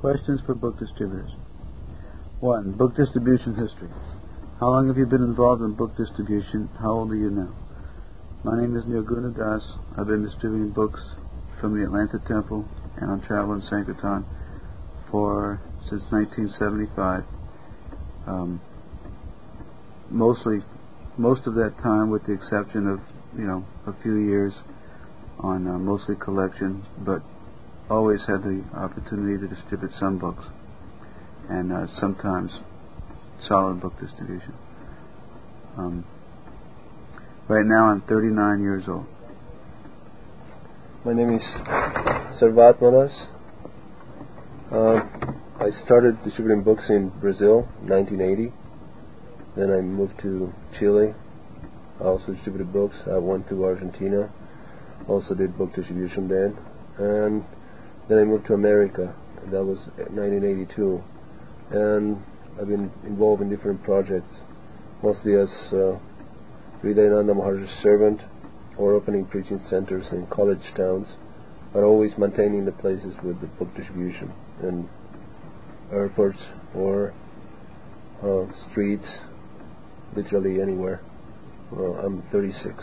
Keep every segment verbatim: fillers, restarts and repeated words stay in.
Questions for book distributors. one. Book distribution history. How long have you been involved in book distribution? How old are you now? My name is Nirguna Das. I've been distributing books from the Atlanta Temple and on Travel and Sankirtan for since nineteen seventy-five. Um, mostly, most of that time, with the exception of you know a few years on uh, mostly collection, but always had the opportunity to distribute some books, and uh, sometimes solid book distribution. Um, right now I'm thirty-nine years old. My name is Sarvat Manas. Uh, I started distributing books in Brazil in nineteen eighty. Then I moved to Chile. I also distributed books. I went to Argentina. Also did book distribution then. And then I moved to America. And that was nineteen eighty-two. And I've been involved in different projects, mostly as uh, Hridayananda Maharaj's servant, or opening preaching centers in college towns, but always maintaining the places with the book distribution and airports or uh, streets, literally anywhere. Well, I'm thirty-six.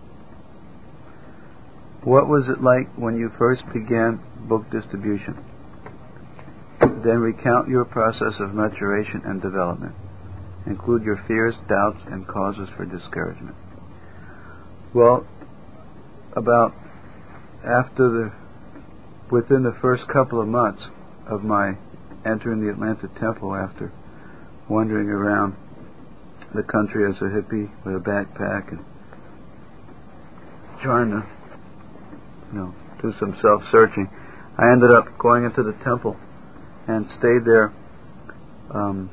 What was it like when you first began book distribution? Then recount your process of maturation and development. Include your fears, doubts, and causes for discouragement. Well, about after the, within the first couple of months of my entering the Atlanta Temple, after wandering around the country as a hippie with a backpack and trying to, you know, do some self-searching, I ended up going into the temple and stayed there. Um,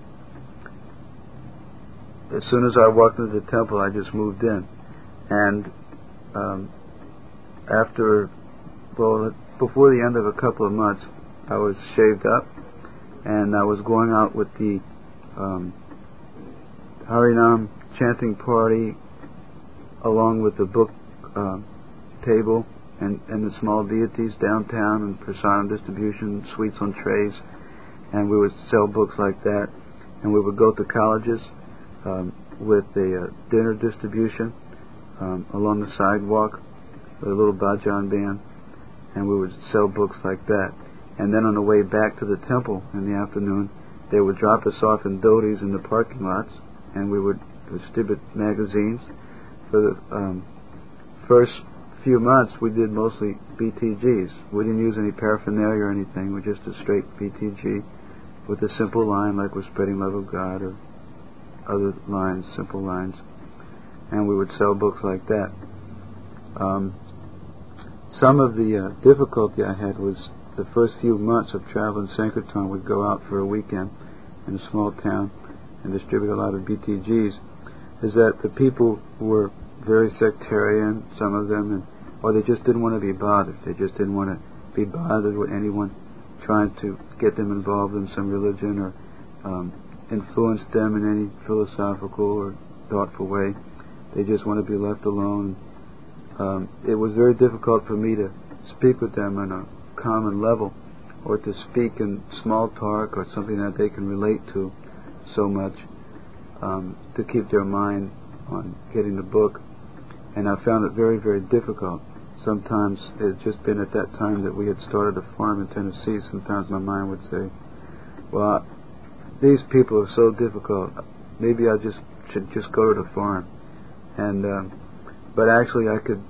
as soon as I walked into the temple, I just moved in. And um, after, well, before the end of a couple of months, I was shaved up, and I was going out with the um, Harinam chanting party, along with the book uh, table and, and the small deities downtown, and prasadam distribution, sweets on trays, and we would sell books like that. And we would go to colleges um, with a uh, dinner distribution um, along the sidewalk with a little bhajan band, and we would sell books like that. And then on the way back to the temple in the afternoon, they would drop us off in dhotis in the parking lots, and we would distribute magazines. For the um, first few months, we did mostly B T Gs. We didn't use any paraphernalia or anything. We just a straight B T G with a simple line like we're spreading love of God, or other lines, simple lines. And we would sell books like that. Um, some of the uh, difficulty I had was the first few months of Travel and Sankirtan. We'd go out for a weekend in a small town and distribute a lot of B T Gs. Is that the people were very sectarian, some of them, and or they just didn't want to be bothered. They just didn't want to be bothered with anyone trying to get them involved in some religion or um, influence them in any philosophical or thoughtful way. They just want to be left alone. Um, it was very difficult for me to speak with them on a common level, or to speak in small talk or something that they can relate to so much, um, to keep their mind on getting the book. And I found it very, very difficult. Sometimes it had just been at that time that we had started a farm in Tennessee. Sometimes my mind would say, well, these people are so difficult, maybe I just should just go to the farm. And um, but actually I could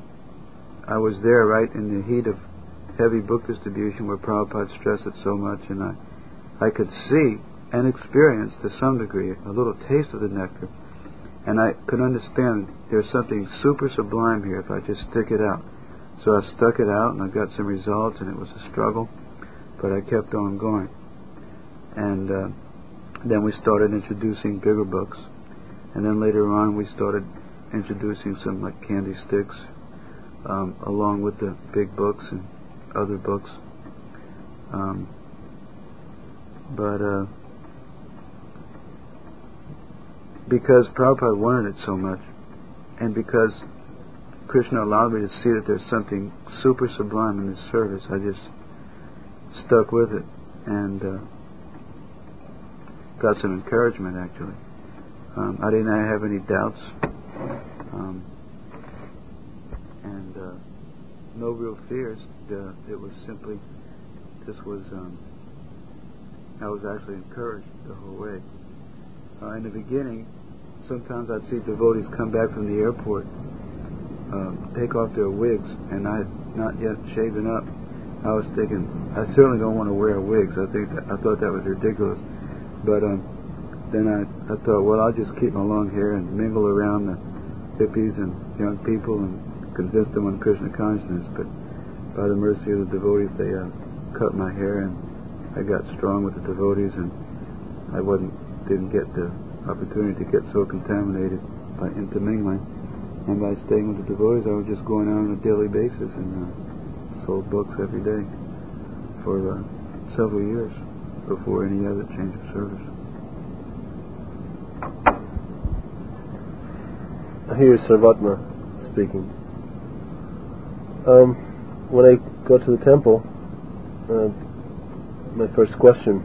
I was there right in the heat of heavy book distribution where Prabhupada stressed it so much, and I I could see and experience to some degree a little taste of the nectar. And I could understand there's something super sublime here if I just stick it out. So I stuck it out, and I got some results, and it was a struggle, but I kept on going. And uh, then we started introducing bigger books, and then later on we started introducing some like candy sticks, um, along with the big books and other books. Um, but uh, because Prabhupada wanted it so much, and because Krishna allowed me to see that there's something super sublime in his service, I just stuck with it. and uh, got some encouragement, actually. Um, I didn't have any doubts, um, and uh, no real fears. Uh, it was simply, this was, um, I was actually encouraged the whole way. Uh, in the beginning, sometimes I'd see devotees come back from the airport, uh, take off their wigs, and I had not yet shaven up. I was thinking, I certainly don't want to wear wigs. I think that, I thought that was ridiculous. But um, then I, I thought, well, I'll just keep my long hair and mingle around the hippies and young people and convince them on Krishna consciousness. But by the mercy of the devotees, they uh, cut my hair, and I got strong with the devotees, and I wasn't didn't get the opportunity to get so contaminated by intermingling. And by staying with the devotees, I was just going out on a daily basis and uh, sold books every day for uh, several years before any other change of service. I hear Sarvatma speaking. Um, when I go to the temple, uh, my first question,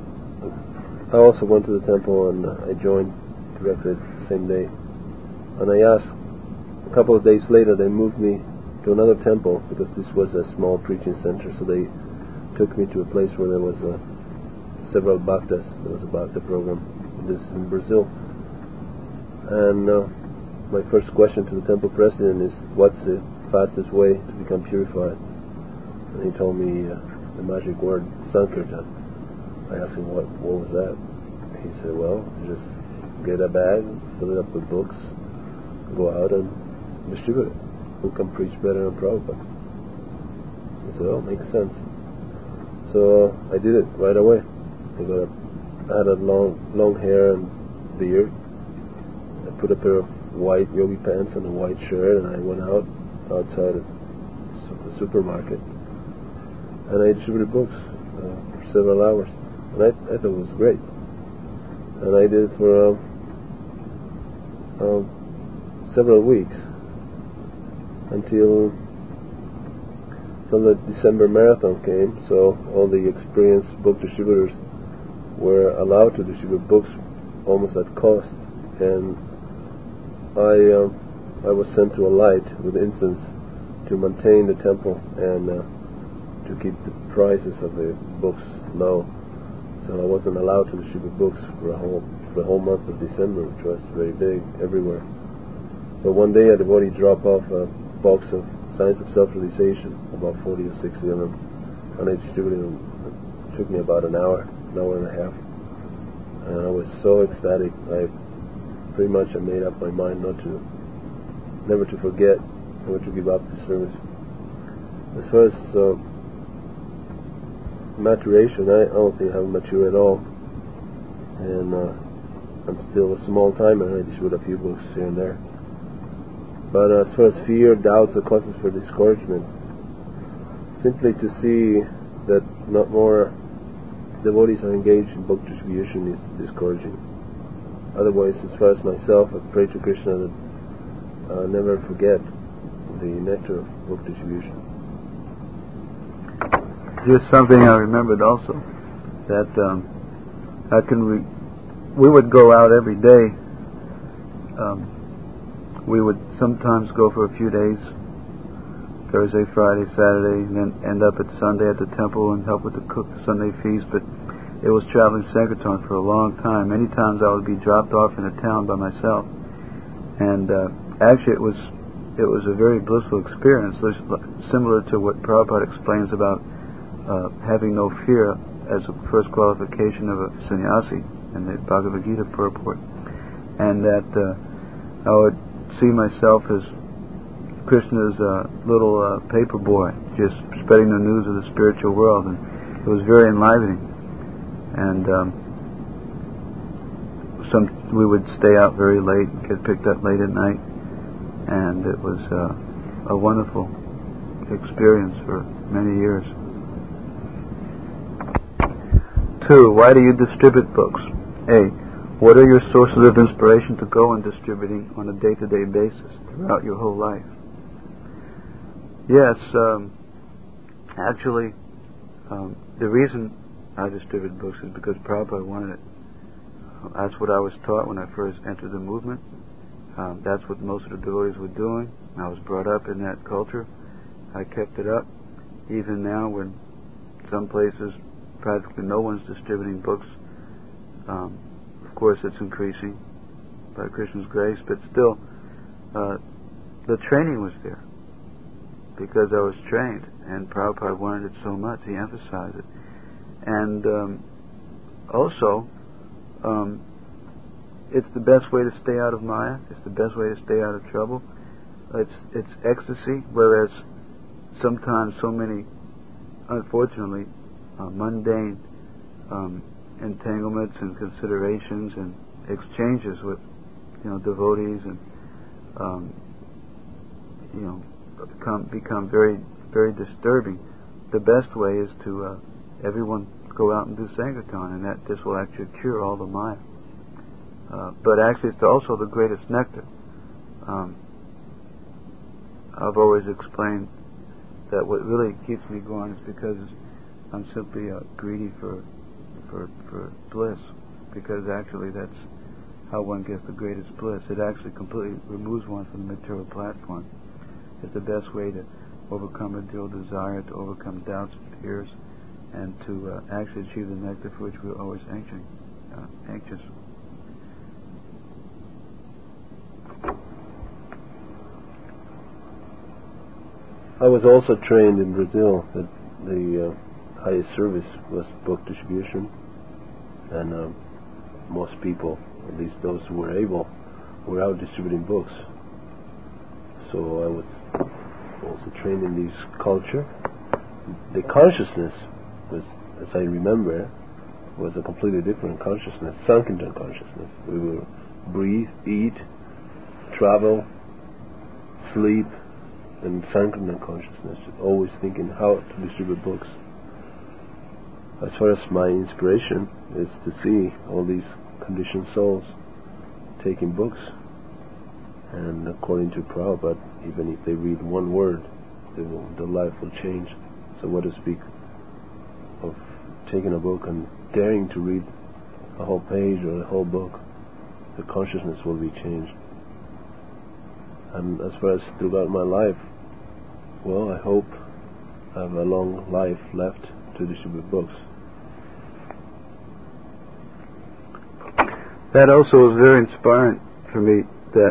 I also went to the temple and uh, I joined directly the same day. And I asked, a couple of days later, they moved me to another temple because this was a small preaching center, so they took me to a place where there was uh, several bhaktas. There was a bhakta program. This is in Brazil. And uh, my first question to the temple president is, what's the fastest way to become purified? And he told me uh, the magic word, Sankirtan. I asked him, what, what was that? He said, well, you just get a bag, fill it up with books, go out and distribute it. Who can preach better than Prabhupada? I said, oh, makes sense. So uh, I did it right away. I, got a, I had a long, long hair and beard. I put a pair of white yogi pants and a white shirt, and I went out outside of the supermarket, and I distributed books uh, for several hours. And I, I thought it was great. And I did it for uh, uh, several weeks until, until the December marathon came. So all the experienced book distributors were allowed to distribute books almost at cost. And I uh, I was sent to a light with incense to maintain the temple and uh, to keep the prices of the books low. So I wasn't allowed to distribute books for a whole for the whole month of December, which was very big everywhere. But one day a devotee dropped off a box of Science of Self-Realization, about forty or sixty of them, and I distributed them. It took me about an hour, an hour and a half, and I was so ecstatic. I pretty much I made up my mind not to, never to forget, never to give up the service. As far as uh, maturation, I don't think I haven't matured at all, and uh, I'm still a small timer. I just read a few books here and there. But uh, as far as fear, doubts, or causes for discouragement, simply to see that not more devotees are engaged in book distribution is discouraging. Otherwise, as far as myself, I pray to Krishna that uh, never forget the nectar of book distribution. Just something I remembered also, that um, I can re- we would go out every day. Um, we would sometimes go for a few days, Thursday, Friday, Saturday, and then end up at Sunday at the temple and help with the cook the Sunday feast. But it was traveling Sankirtan for a long time. Many times I would be dropped off in a town by myself, and uh, actually it was it was a very blissful experience, similar to what Prabhupada explains about Uh, having no fear as a first qualification of a sannyasi in the Bhagavad Gita purport, and that uh, I would see myself as Krishna's uh, little uh, paper boy, just spreading the news of the spiritual world, and it was very enlivening. And um, some we would stay out very late, get picked up late at night, and it was uh, a wonderful experience for many years. Two, why do you distribute books? A, what are your sources of inspiration to go on distributing on a day-to-day basis throughout your whole life? Yes, um, actually, um, the reason I distribute books is because Prabhupada wanted it. That's what I was taught when I first entered the movement. Um, that's what most of the devotees were doing. I was brought up in that culture. I kept it up. Even now, when some places practically no one's distributing books, um, of course it's increasing by Krishna's grace, but still, uh, the training was there because I was trained, and Prabhupada wanted it so much, he emphasized it. And um, also, um, it's the best way to stay out of Maya. It's the best way to stay out of trouble. It's it's ecstasy, whereas sometimes so many, unfortunately, uh, mundane um, entanglements and considerations and exchanges with, you know, devotees and um, you know become become very very disturbing. The best way is to uh, everyone go out and do Sankirtan, and that this will actually cure all the Maya. Uh, but actually, it's also the greatest nectar. Um, I've always explained that what really keeps me going is because I'm simply uh, greedy for, for for bliss. Because actually, that's how one gets the greatest bliss. It actually completely removes one from the material platform. It's the best way to overcome a dual desire, to overcome doubts and fears, and to uh, actually achieve the nectar for which we're always anxious. Uh, anxious. I was also trained in Brazil that the uh, highest service was book distribution, and uh, most people, at least those who were able, were out distributing books. So I was also trained in this culture. The consciousness was, as I remember, was a completely different consciousness, Sankirtan consciousness. We will breathe, eat, travel, sleep, and Sankirtan consciousness, always thinking how to distribute books. As far as my inspiration is to see all these conditioned souls taking books, and according to Prabhupada, even if they read one word, they will, their life will change. So what to speak of taking a book and daring to read a whole page or a whole book, the consciousness will be changed. And as far as throughout my life, well, I hope I have a long life left to distribute books. That also was very inspiring for me, that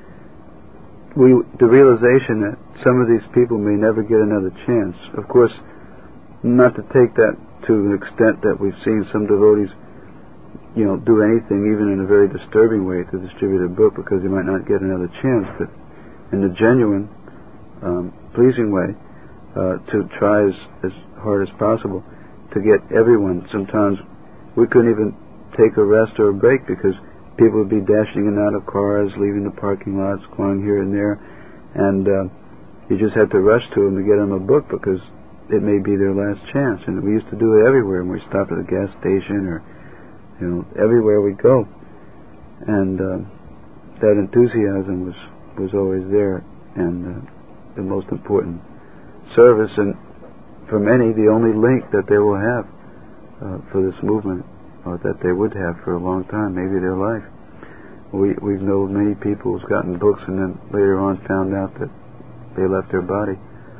we, the realization that some of these people may never get another chance. Of course, not to take that to an extent that we've seen some devotees, you know, do anything, even in a very disturbing way, to distribute a book because they might not get another chance, but in a genuine, um, pleasing way, uh, to try as, as hard as possible to get everyone. Sometimes we couldn't even take a rest or a break because people would be dashing in and out of cars, leaving the parking lots, going here and there, and uh, you just had to rush to them to get them a book because it may be their last chance. And we used to do it everywhere, and we stopped at a gas station or, you know, everywhere we go. And uh, that enthusiasm was, was always there, and uh, the most important service, and for many, the only link that they will have uh, for this movement, or that they would have for a long time, maybe their life. We we know many people who've gotten books and then later on found out that they left their body.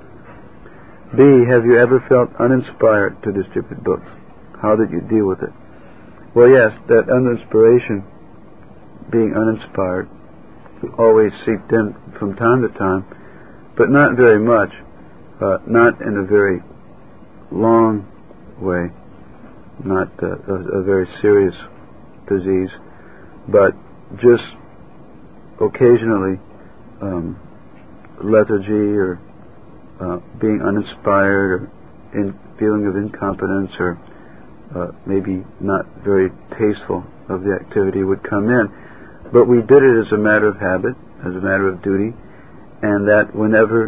B, have you ever felt uninspired to distribute books? How did you deal with it? Well, yes, that uninspiration, being uninspired, always seeped in from time to time, but not very much, uh, not in a very long way, not uh, a, a very serious disease, but just occasionally um, lethargy or uh, being uninspired or in feeling of incompetence or uh, maybe not very tasteful of the activity would come in. But we did it as a matter of habit, as a matter of duty, and that whenever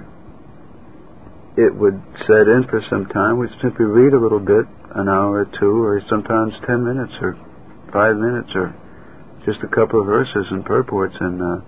it would set in for some time, we'd simply read a little bit, an hour or two, or sometimes ten minutes, or five minutes, or just a couple of verses and purports, and uh,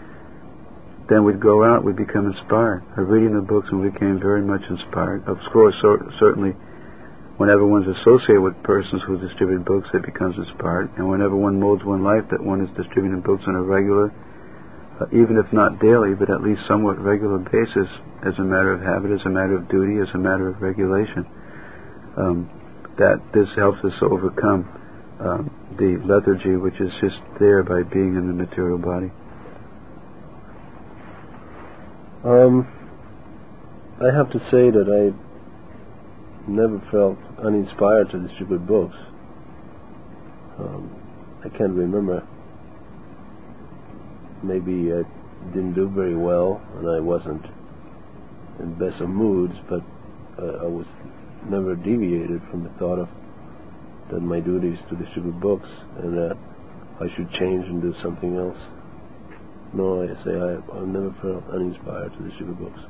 then we'd go out, we'd become inspired. Of reading the books, and we became very much inspired. Of course, so, certainly, whenever one's associated with persons who distribute books, it becomes inspired. And whenever one molds one life that one is distributing books on a regular, uh, even if not daily, but at least somewhat regular basis, as a matter of habit, as a matter of duty, as a matter of regulation, um, that this helps us overcome um, the lethargy which is just there by being in the material body. Um, I have to say that I never felt uninspired to distribute books. Um, I can't remember. Maybe I didn't do very well and I wasn't in best of moods, but uh, I was never deviated from the thought of that my duty is to distribute books and that I should change and do something else. No, I say I, I've never felt uninspired to distribute books.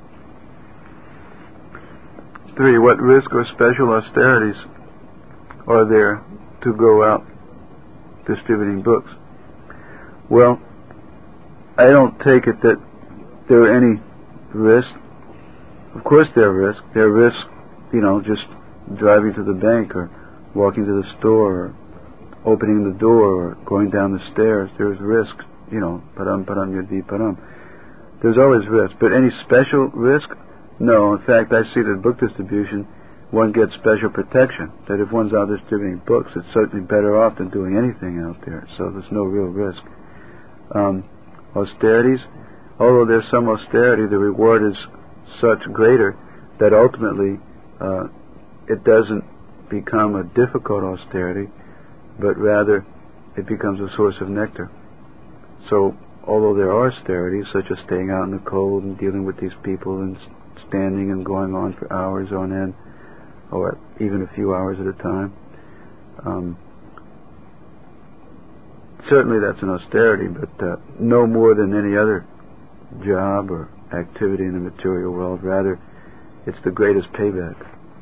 Three, what risk or special austerities are there to go out distributing books? Well, I don't take it that there are any risks. Of course there are risks. There are risks, you know, just driving to the bank or walking to the store or opening the door or going down the stairs. There's risks, you know, param param yadi param. There's always risk. But any special risk? No. In fact, I see that book distribution, one gets special protection. That if one's out distributing books, it's certainly better off than doing anything out there. So there's no real risk. Um, austerities, although there's some austerity, the reward is such greater that ultimately uh, it doesn't become a difficult austerity, but rather it becomes a source of nectar. So although there are austerities, such as staying out in the cold and dealing with these people and standing and going on for hours on end, or even a few hours at a time, um, certainly that's an austerity, but uh, no more than any other job or activity in the material world. Rather, it's the greatest payback.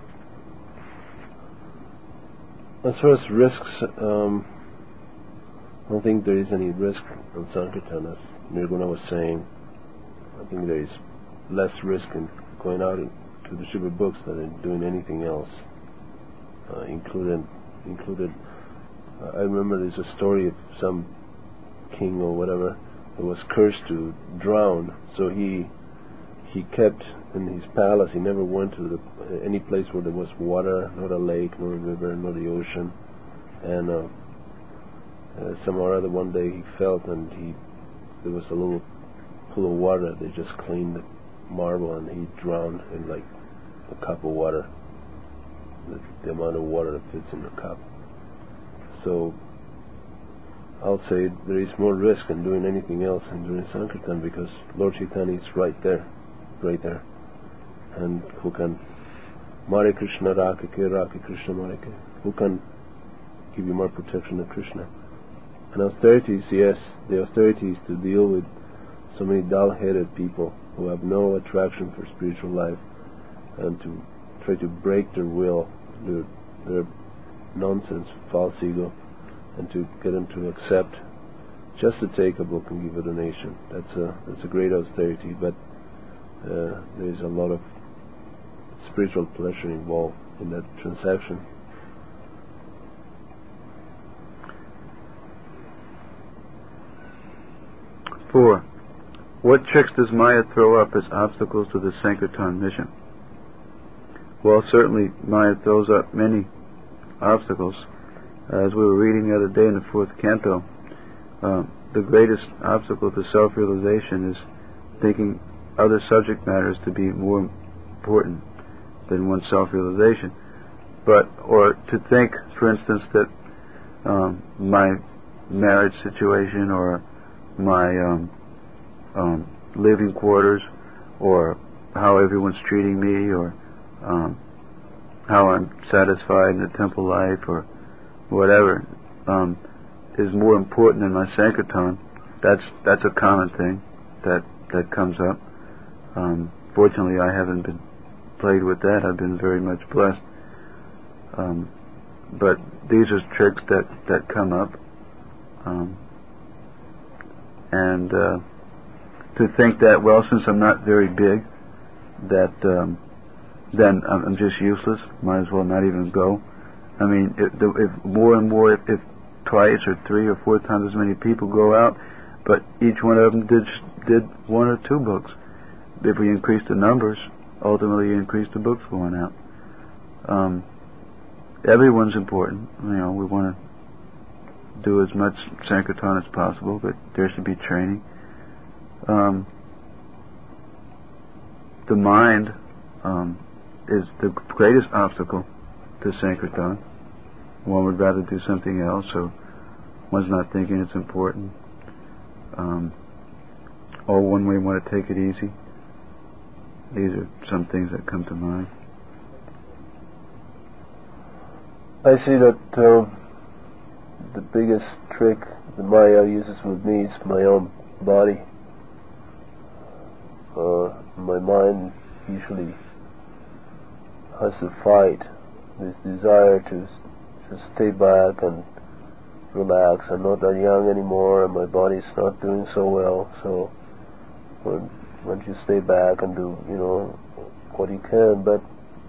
As far as risks, um, I don't think there is any risk on Sankirtan, as Nirguna was saying. I think there is less risk in going out and to distribute books than in doing anything else. Uh, included, included. Uh, I remember there's a story of some king or whatever who was cursed to drown, so he he kept in his palace. He never went to the, any place where there was water, not a lake, nor a river, nor the ocean. And uh, uh, some or other one day he felt, and he there was a little pool of water. They just cleaned the marble, and he drowned in like a cup of water, the, the amount of water that fits in the cup. So I'll say there is more risk in doing anything else than doing Sankirtan, because Lord Chaitanya is right there, right there. And who can Mare Krishna Rakake, Rake Krishna Mareke? Who can give you more protection than Krishna? And austerities, yes, the austerity is to deal with so many dull-headed people who have no attraction for spiritual life, and to try to break their will, their, their nonsense, false ego, and to get them to accept just to take a book and give a donation. That's a that's a great austerity, but uh, there is a lot of spiritual pleasure involved in that transaction. Four. What tricks does Maya throw up as obstacles to the Sankirtan mission? Well, certainly Maya throws up many obstacles. As we were reading the other day in the fourth canto, uh, the greatest obstacle to self-realization is thinking other subject matters to be more important than one's self-realization. But, or to think, for instance, that um, my marriage situation or my um, um, living quarters or how everyone's treating me or um, how I'm satisfied in the temple life or whatever um, is more important than my Sankirtan. That's that's a common thing that that comes up. Um, fortunately, I haven't been plagued with that. I've been very much blessed. Um, but these are tricks that, that come up. Um, and uh, to think that, well, since I'm not very big, that um, then I'm, I'm just useless. Might as well not even go. I mean, if, the, if more and more, if, if twice or three or four times as many people go out, but each one of them did did one or two books. If we increase the numbers, ultimately increase the books going out. Um, everyone's important. You know, we want to do as much Sankirtan as possible, but there should be training. Um, the mind um, is the greatest obstacle to Sankirtan. One would rather do something else, or one's not thinking it's important. Um, or one may want to take it easy. These are some things that come to mind. I see that uh, the biggest trick the Maya uses with me is my own body. Uh, my mind usually has to fight this desire to just stay back and relax. I'm not that young anymore, and my body's not doing so well. So when once you stay back and do, you know, what you can, but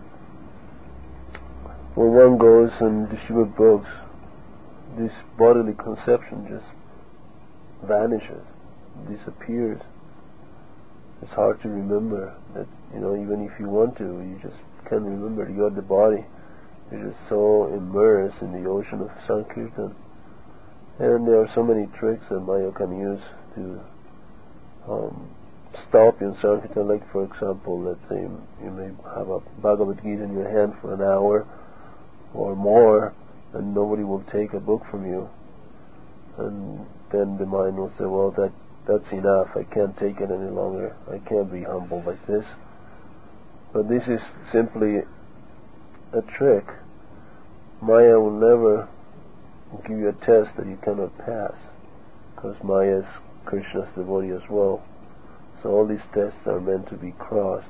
when one goes and distributes books, this bodily conception just vanishes, disappears. It's hard to remember that, you know, even if you want to, you just can't remember. You're the body. You're just so immersed in the ocean of Sankirtan. And there are so many tricks that Maya can use to um, stop in Sankirtan. Like, for example, let's say you may have a Bhagavad Gita in your hand for an hour or more, and nobody will take a book from you. And then the mind will say, well, that that's enough. I can't take it any longer. I can't be humble like this. But this is simply a trick. Maya will never give you a test that you cannot pass, because Maya is Krishna's devotee as well. So all these tests are meant to be crossed.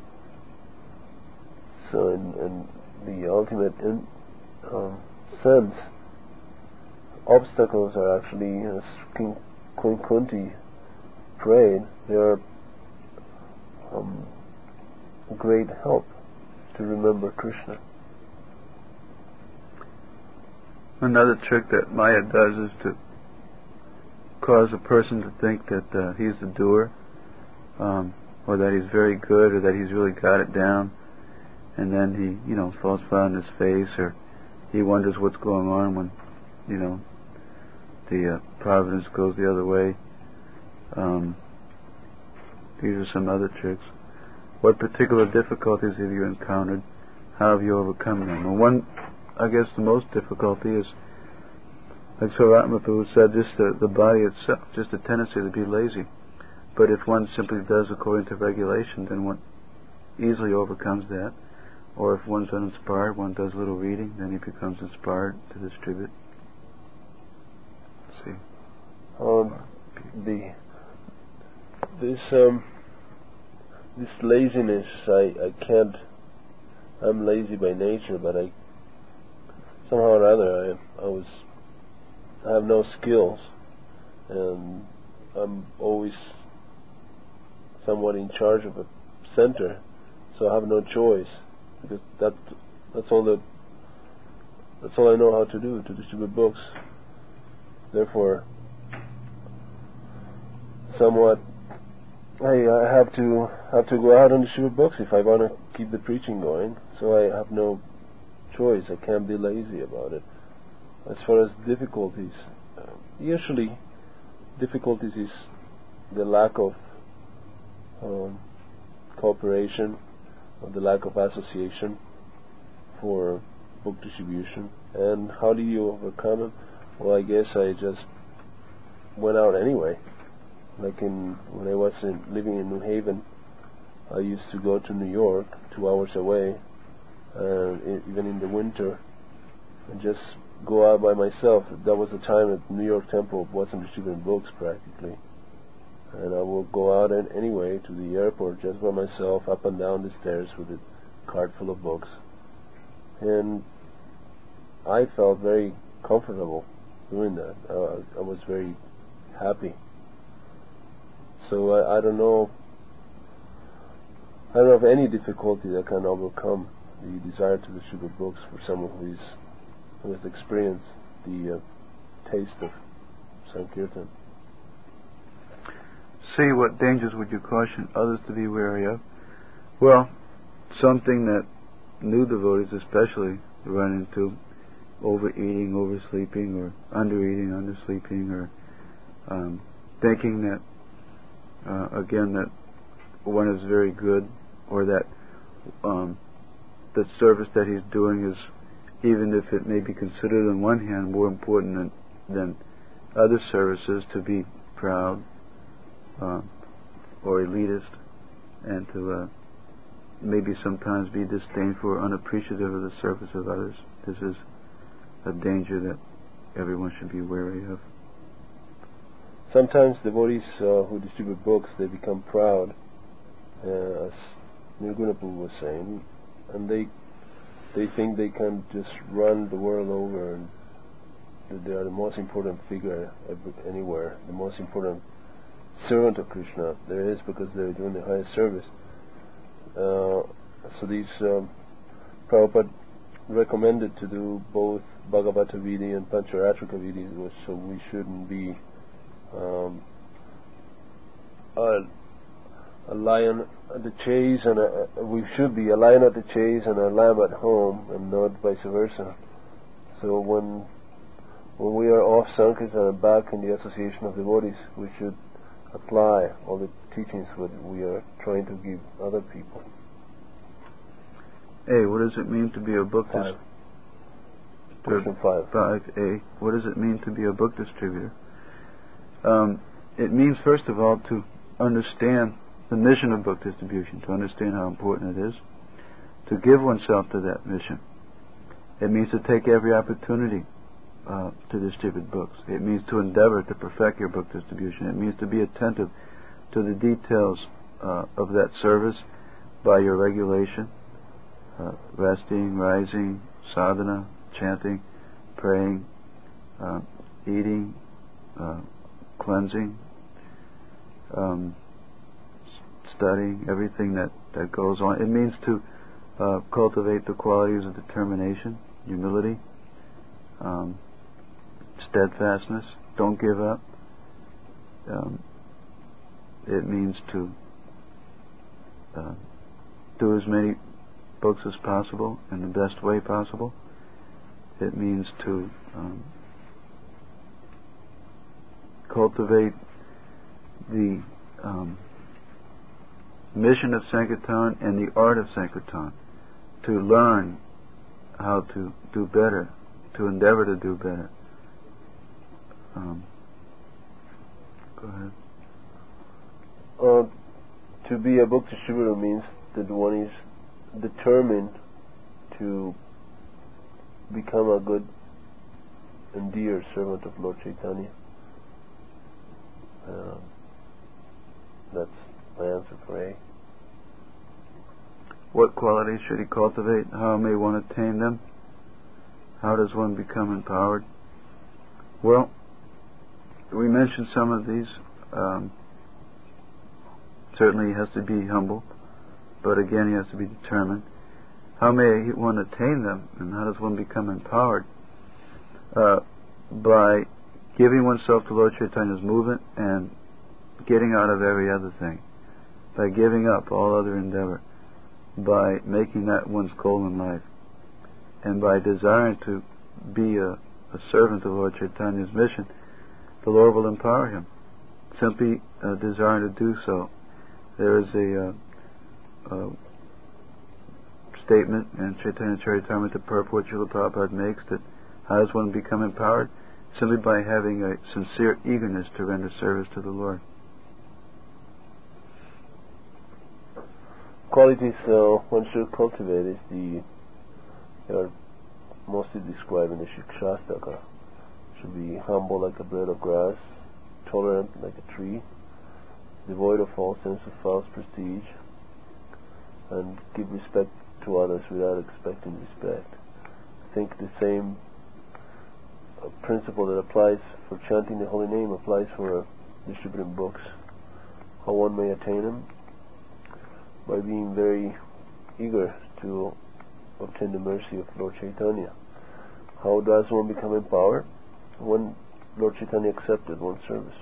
So in, in the ultimate in, um, sense, obstacles are actually, as King, Queen Kunti prayed, they are um, great help to remember Krishna. Another trick that Maya does is to cause a person to think that uh, he's the doer, um, or that he's very good, or that he's really got it down, and then he, you know, falls flat on his face, or he wonders what's going on when, you know, the uh, providence goes the other way. Um, these are some other tricks. What particular difficulties have you encountered? How have you overcome them? Well, one, I guess the most difficulty is, like Saratmaprabhu said, just the, the body itself, just a tendency to be lazy. But if one simply does according to regulation, then one easily overcomes that. Or if one's uninspired, one does a little reading, then he becomes inspired to distribute. Let's see. Um, the this um this laziness, I I can't. I'm lazy by nature, but I somehow or other I I was I have no skills, and I'm always somewhat in charge of a center, so I have no choice, because that that's all that that's all I know how to do, to distribute books. Therefore, somewhat I, I have to have to go out and distribute books if I want to keep the preaching going. So I have no choice. I can't be lazy about it. As far as difficulties, uh, usually difficulties is the lack of um, cooperation, or the lack of association for book distribution. And how do you overcome it? Well, I guess I just went out anyway. Like in when I was in, living in New Haven, I used to go to New York, two hours away, uh, even in the winter, and just go out by myself. That was the time that New York Temple wasn't distributing books practically, and I would go out and anyway to the airport just by myself, up and down the stairs with a cart full of books, and I felt very comfortable doing that. Uh, I was very happy. So I, I don't know. I don't know of any difficulty that I can overcome the desire to distribute books for someone who is who has experienced the uh, taste of Sankirtan. See, what dangers would you caution others to be wary of? Well, something that new devotees especially run into: overeating, oversleeping, or undereating, undersleeping, or um, thinking that, uh, again, that one is very good, or that um, the service that he's doing is, even if it may be considered on one hand more important than, than other services, to be proud uh, or elitist, and to uh, maybe sometimes be disdainful or unappreciative of the service of others. This is a danger that everyone should be wary of. Sometimes devotees uh, who distribute books, they become proud, uh, as Nirguna Prabhu was saying, and they they think they can just run the world over, and that they are the most important figure anywhere, the most important servant of Krishna there is, because they're doing the highest service. Uh, so these um, Prabhupada recommended to do both Bhagavata Vidhi and Pancharatrika Vidhi, so we shouldn't be um, a, a lion at the chase, and a, a, we should be a lion at the chase and a lamb at home, and not vice versa. So when when we are off Sankirtan and back in the association of devotees, we should apply all the teachings that we are trying to give other people. A. What does it mean to be a book Five. distributor? Question five. Five. A. What does it mean to be a book distributor? Um, it means, first of all, to understand the mission of book distribution, to understand how important it is, to give oneself to that mission. It means to take every opportunity uh, to distribute books. It means to endeavor to perfect your book distribution. It means to be attentive to the details uh, of that service by your regulation, uh, resting, rising, sadhana, chanting, praying, uh, eating, uh, cleansing, um, studying, everything that, that goes on. It means to uh, cultivate the qualities of determination, humility, um, steadfastness. Don't give up. Um, it means to uh, do as many books as possible in the best way possible. It means to um, cultivate the um, mission of Sankirtan and the art of Sankirtan, to learn how to do better, to endeavor to do better. Um, go ahead. Uh, to be a book distributor means that one is determined to become a good and dear servant of Lord Chaitanya. Um, that's my answer for A. What qualities should he cultivate? How may one attain them? How does one become empowered? Well, we mentioned some of these. Um, certainly he has to be humble, but again he has to be determined. How may one attain them, and how does one become empowered? Uh, by giving oneself to Lord Chaitanya's movement and getting out of every other thing, by giving up all other endeavor, by making that one's goal in life, and by desiring to be a, a servant of Lord Chaitanya's mission. The Lord will empower him. Simply uh, desiring to do so. There is a uh, uh, statement in Chaitanya Charitamrita that Purport Srila Prabhupada makes, that how does one become empowered? Simply by having a sincere eagerness to render service to the Lord. Qualities uh, one should cultivate is the they are mostly described in the Shikshastaka. Should be humble like a blade of grass, tolerant like a tree, devoid of all sense of false prestige, and give respect to others without expecting respect. I think the same uh, principle that applies for chanting the holy name applies for uh, distributing books. How one may attain them? By being very eager to obtain the mercy of Lord Chaitanya. How does one become empowered? When Lord Chaitanya accepted one's service.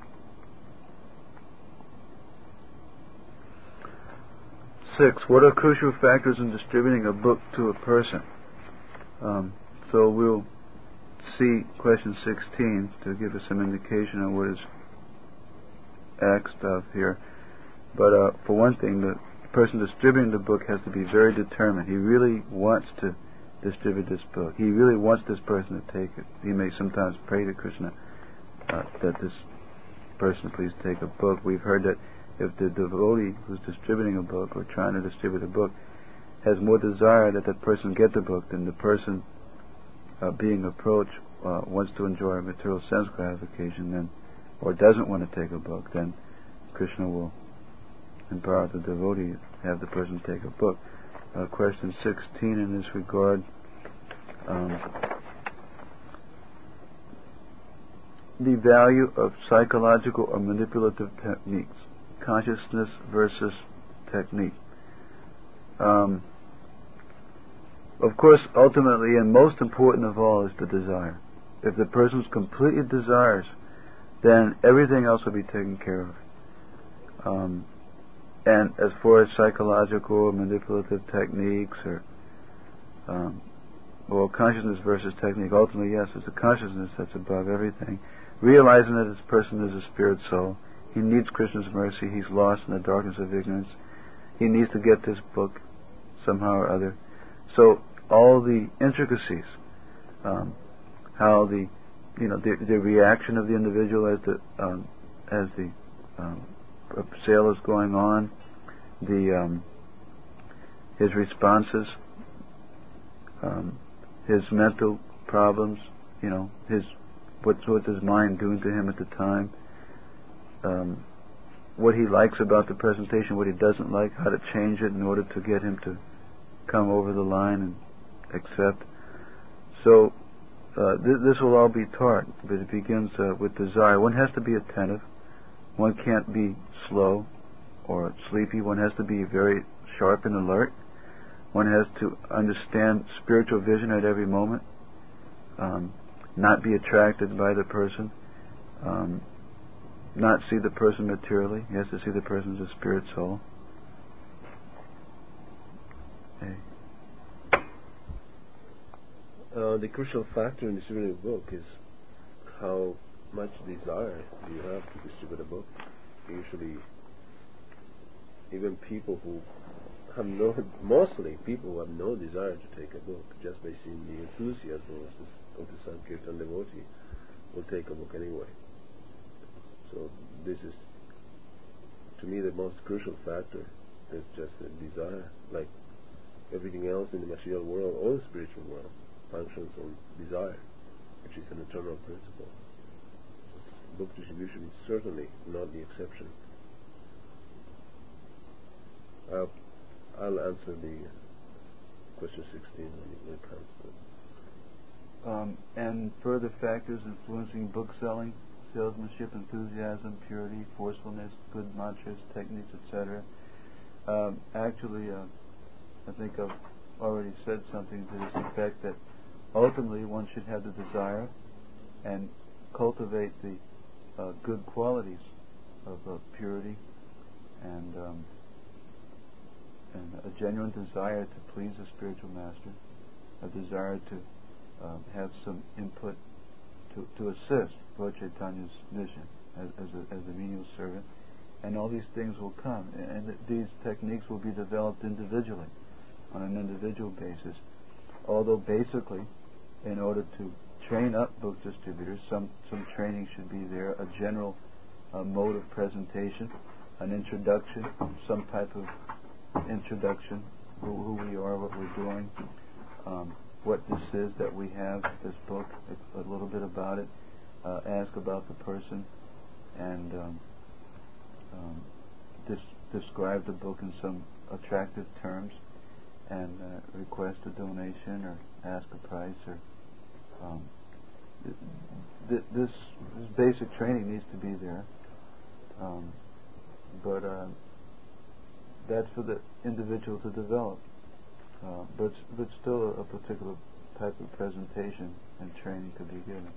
Six, what are crucial factors in distributing a book to a person? Um, so we'll see question sixteen to give us some indication on what is asked of here. But uh, for one thing, the person distributing the book has to be very determined. He really wants to distribute this book. He really wants this person to take it. He may sometimes pray to Krishna uh, that this person please take a book. We've heard that if the devotee who's distributing a book or trying to distribute a book has more desire that that person get the book than the person uh, being approached uh, wants to enjoy material sense gratification, then, or doesn't want to take a book, then Krishna will empower the devotee to have the person take a book. Uh, question sixteen in this regard. Um, the value of psychological or manipulative techniques. Consciousness versus technique. Um, of course, ultimately, and most important of all, is the desire. If the person completely desires, then everything else will be taken care of. Um, and as far as psychological or manipulative techniques, or um, well, consciousness versus technique, ultimately, yes, it's the consciousness that's above everything. Realizing that this person is a spirit soul, he needs Krishna's mercy. He's lost in the darkness of ignorance. He needs to get this book somehow or other. So all the intricacies, um, how the, you know, the, the reaction of the individual as the um, as the um, sale is going on, the um, his responses, um, his mental problems, you know, his what's what's his mind doing to him at the time. Um, what he likes about the presentation, what he doesn't like, how to change it in order to get him to come over the line and accept. So uh, th- this will all be taught, but it begins uh, with desire. One has to be attentive. One can't be slow or sleepy. One has to be very sharp and alert. One has to understand spiritual vision at every moment, um, not be attracted by the person, um, not see the person materially. He has to see the person as a spirit soul. Okay. Uh, the crucial factor in distributing a book is how much desire do you have to distribute a book. Usually, even people who have no, mostly people who have no desire to take a book, just by seeing the enthusiasm of the Sankirtan devotee, will take a book anyway. So this is, to me, the most crucial factor. Is just a desire. Like everything else in the material world or the spiritual world functions on desire, which is an eternal principle. So book distribution is certainly not the exception. Uh, I'll answer the question sixteen when it comes to it. Um, and further factors influencing book selling: salesmanship, enthusiasm, purity, forcefulness, good mantras, techniques, et cetera. Um, actually, uh, I think I've already said something to this effect, that ultimately one should have the desire and cultivate the uh, good qualities of uh, purity and um, and a genuine desire to please the spiritual master, a desire to uh, have some input to, to assist Lord Chaitanya's mission as, as, a, as a menial servant, and all these things will come, and th- these techniques will be developed individually, on an individual basis. Although basically, in order to train up book distributors, some, some training should be there, a general uh, mode of presentation, an introduction, some type of introduction, who, who we are, what we're doing, um, what this is that we have, this book, a, a little bit about it, uh, ask about the person, and um, um, dis- describe the book in some attractive terms, and uh, request a donation or ask a price, or um, th- th- this, this basic training needs to be there, um, but uh, that's for the individual to develop. uh, but but still a, a particular type of presentation and training could be given.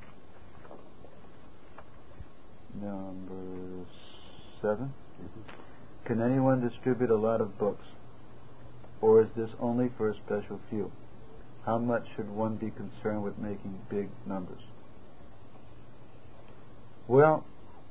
Number seven. Mm-hmm. Can anyone distribute a lot of books, or is this only for a special few? How much should one be concerned with making big numbers? Well,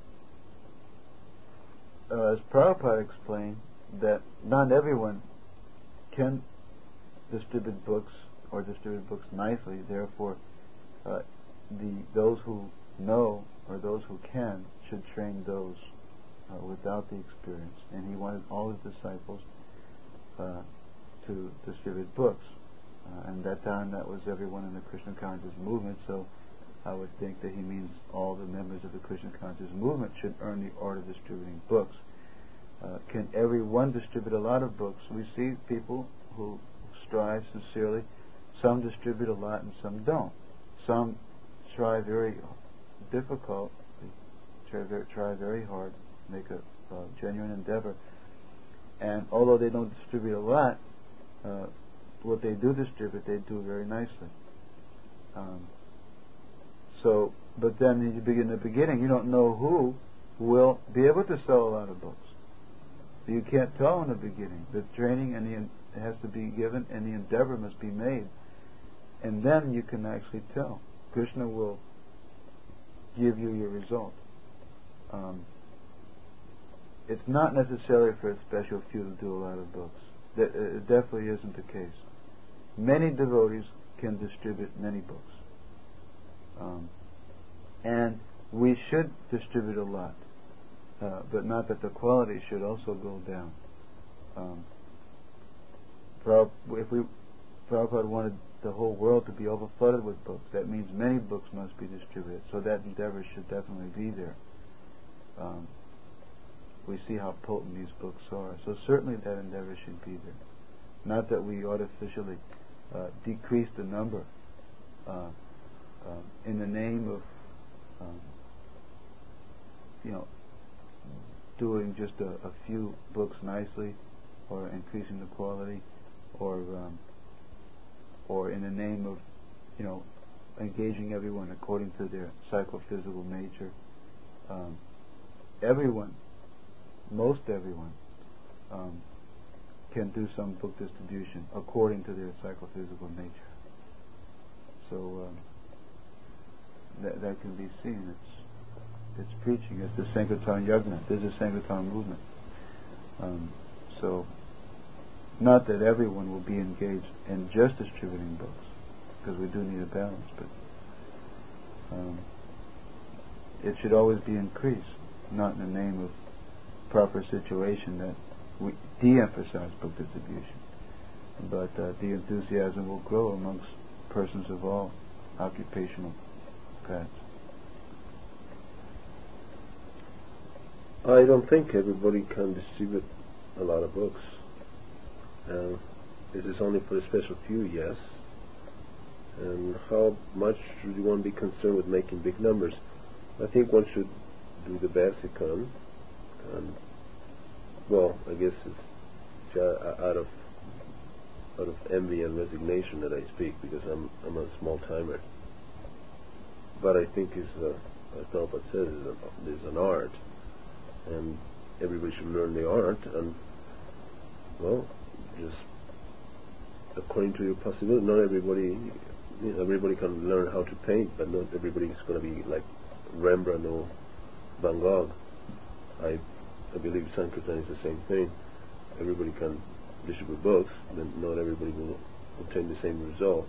uh, as Prabhupada explained, that not everyone can distribute books or distribute books nicely. Therefore, uh, the those who know or those who can should train those uh, without the experience. And he wanted all his disciples uh, to distribute books. Uh, and that time that was everyone in the Krishna conscious movement, so I would think that he means all the members of the Krishna conscious movement should earn the art of distributing books. Uh, can everyone distribute a lot of books? We see people who strive sincerely. Some distribute a lot and some don't. Some try very difficult, try very, try very hard, make a uh, genuine endeavor. And although they don't distribute a lot, uh, what they do distribute, they do very nicely. Um, so, but then in the, in the beginning, you don't know who will be able to sell a lot of books. So you can't tell in the beginning. The training and the has to be given, and the endeavor must be made, and then you can actually tell. Krishna will give you your result. Um, it's not necessarily for a special few to do a lot of books. That, uh, it definitely isn't the case. Many devotees can distribute many books. Um, and we should distribute a lot, uh, but not that the quality should also go down. Um, if we, Prabhupada wanted the whole world to be overflooded with books, that means many books must be distributed, so that endeavor should definitely be there. Um, we see how potent these books are, so certainly that endeavor should be there. Not that we artificially uh, decrease the number uh, uh, in the name of um, you know doing just a, a few books nicely, or increasing the quality, or um, or in the name of you know engaging everyone according to their psychophysical nature. Um, everyone, most everyone, um, can do some book distribution according to their psychophysical nature. So um, that that can be seen. It's it's preaching. It's the Sankirtan Yagna. This is Sankirtan movement. Um, so not that everyone will be engaged in just distributing books, because we do need a balance, but um, it should always be increased, not in the name of proper situation that we de-emphasize book distribution, but uh, the enthusiasm will grow amongst persons of all occupational paths. I don't think everybody can distribute a lot of books. Uh, is this only for a special few? Yes. And how much should one be concerned with making big numbers? I think one should do the best he can. And well, I guess it's out of out of envy and resignation that I speak, because I'm I'm a small timer. But I think it's uh, as Prabhupada says, it's an art, and everybody should learn the art, and well, just according to your possibility. Not everybody, you know, everybody can learn how to paint, but not everybody is going to be like Rembrandt or Van Gogh. I I believe Sankirtan is the same thing. Everybody can distribute books, then not everybody will obtain the same result.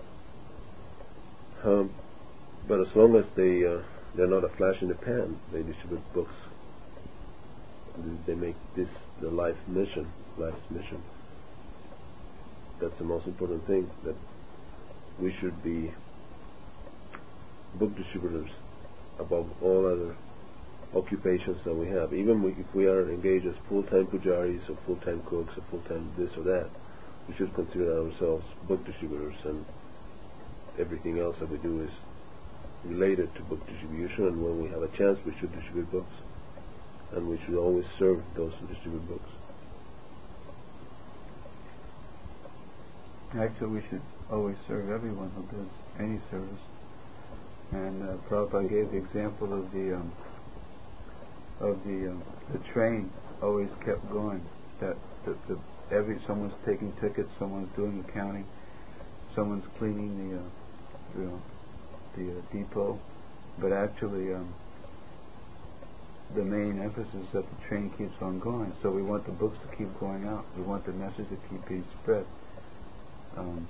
Um, but as long as they uh, they're not a flash in the pan, they distribute books. They make this the life mission, life's mission. That's the most important thing, that we should be book distributors above all other occupations that we have. Even if we are engaged as full-time pujaris or full-time cooks or full-time this or that, we should consider ourselves book distributors, and everything else that we do is related to book distribution. And when we have a chance, we should distribute books, and we should always serve those who distribute books. Actually, we should always serve everyone who does any service. And uh, Prabhupada gave the example of the um, of the um, the train always kept going. That the, the every someone's taking tickets, someone's doing accounting, someone's cleaning the uh, you know, the uh, depot, but actually um, the main emphasis is that the train keeps on going. So we want the books to keep going out. We want the message to keep being spread. Um,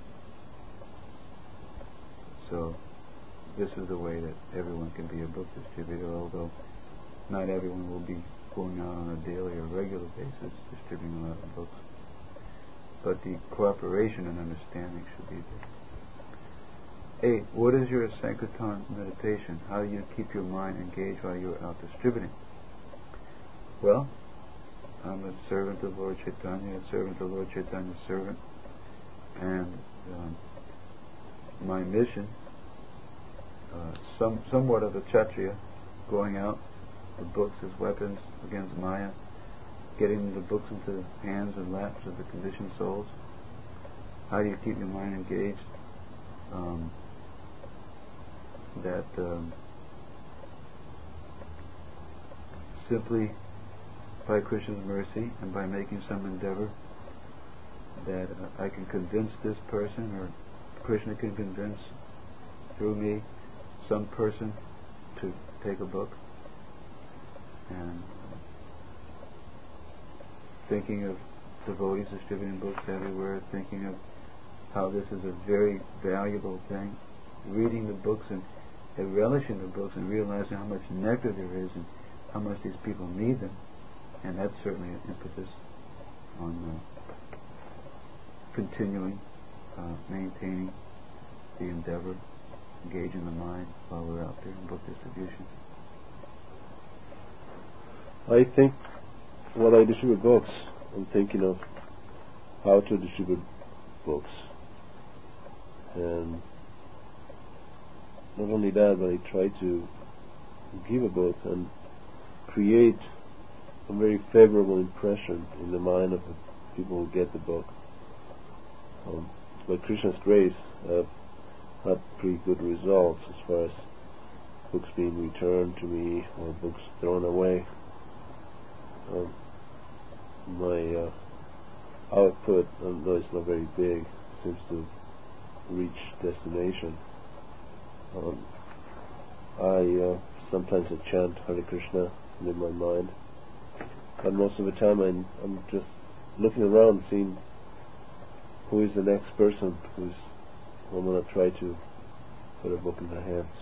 so this is the way that everyone can be a book distributor, although not everyone will be going out on a daily or regular basis distributing a lot of books. But the cooperation and understanding should be there. Eight, what is your Sankirtan meditation? How do you keep your mind engaged while you're out distributing? Well, I'm a servant of Lord Chaitanya, a servant of Lord Chaitanya's servant, and um, my mission, uh, some somewhat of a Kshatriya, going out with books as weapons against Maya, getting the books into the hands and laps of the conditioned souls. How do you keep your mind engaged? Um, that um, simply by Krishna's mercy and by making some endeavor that uh, I can convince this person, or Krishna can convince through me some person to take a book, and thinking of devotees distributing books everywhere, thinking of how this is a very valuable thing, reading the books and, and relishing the books and realizing how much nectar there is and how much these people need them. And that's certainly an impetus on uh, continuing, uh, maintaining the endeavor, engaging the mind while we're out there in book distribution. I think while I distribute books, I'm thinking of how to distribute books. And not only that, but I try to give a book and create a very favorable impression in the mind of the people who get the book. Um, by Krishna's grace, I've had pretty good results as far as books being returned to me or books thrown away. Um, my uh, output, although it's not very big, seems to reach destination. Um, I uh, sometimes I chant Hare Krishna in my mind, but most of the time I'm, I'm just looking around, seeing who is the next person who's who I'm going to try to put a book in their hands.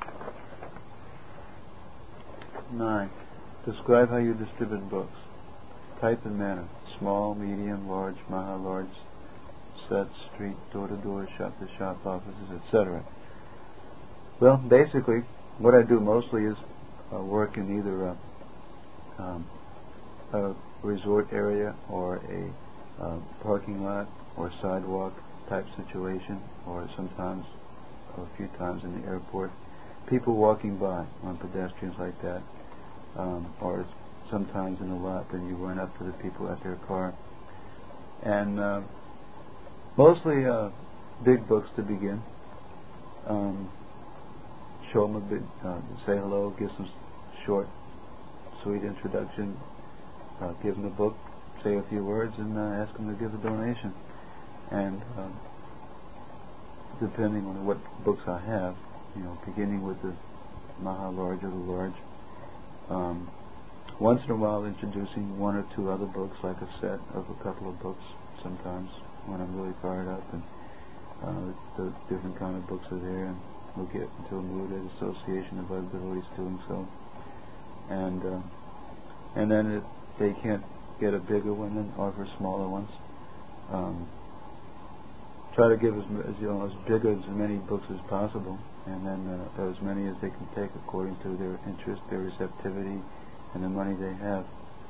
Nine. Describe how you distribute books. Type and manner: small, medium, large, maha, large, set, street, door to door, shop to shop, offices, et cetera. Well, basically, what I do mostly is uh, work in either a, um, a resort area or a uh, parking lot or sidewalk type situation, or sometimes, or a few times in the airport, people walking by on pedestrians like that, um, or sometimes in the lot, then you run up to the people at their car. And uh, mostly uh, big books to begin. Um, show them a bit, uh, say hello, give some short, sweet introduction, uh, give them the book, say a few words, and uh, ask them to give a donation. And uh, depending on what books I have, you know, beginning with the Maha Large or the Large, um, once in a while introducing one or two other books, like a set of a couple of books, sometimes when I'm really fired up, and uh, the different kind of books are there, and we'll get into a mood at association of other devotees doing so. And uh, and then if they can't get a bigger one, then offer smaller ones. Um, try to give as, as you know as big as many books as possible, and then uh, as many as they can take according to their interest, their receptivity, and the money they have.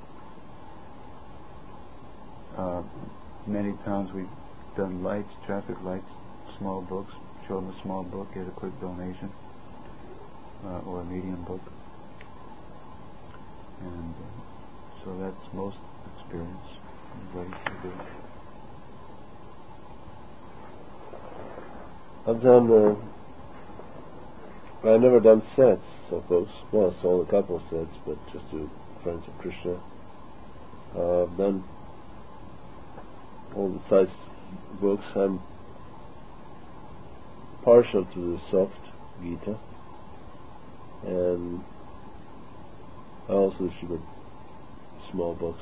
Uh, many times we've done lights, traffic lights, small books. Show them a small book, get a quick donation, uh, or a medium book, and uh, so that's most experience. I'm ready to do it. I've done. Uh, I've never done sets of books. Well, I sold a couple of sets, but just to Friends of Krishna. Uh, I've done all the size books. I'm partial to the soft Gita, and I also distribute small books.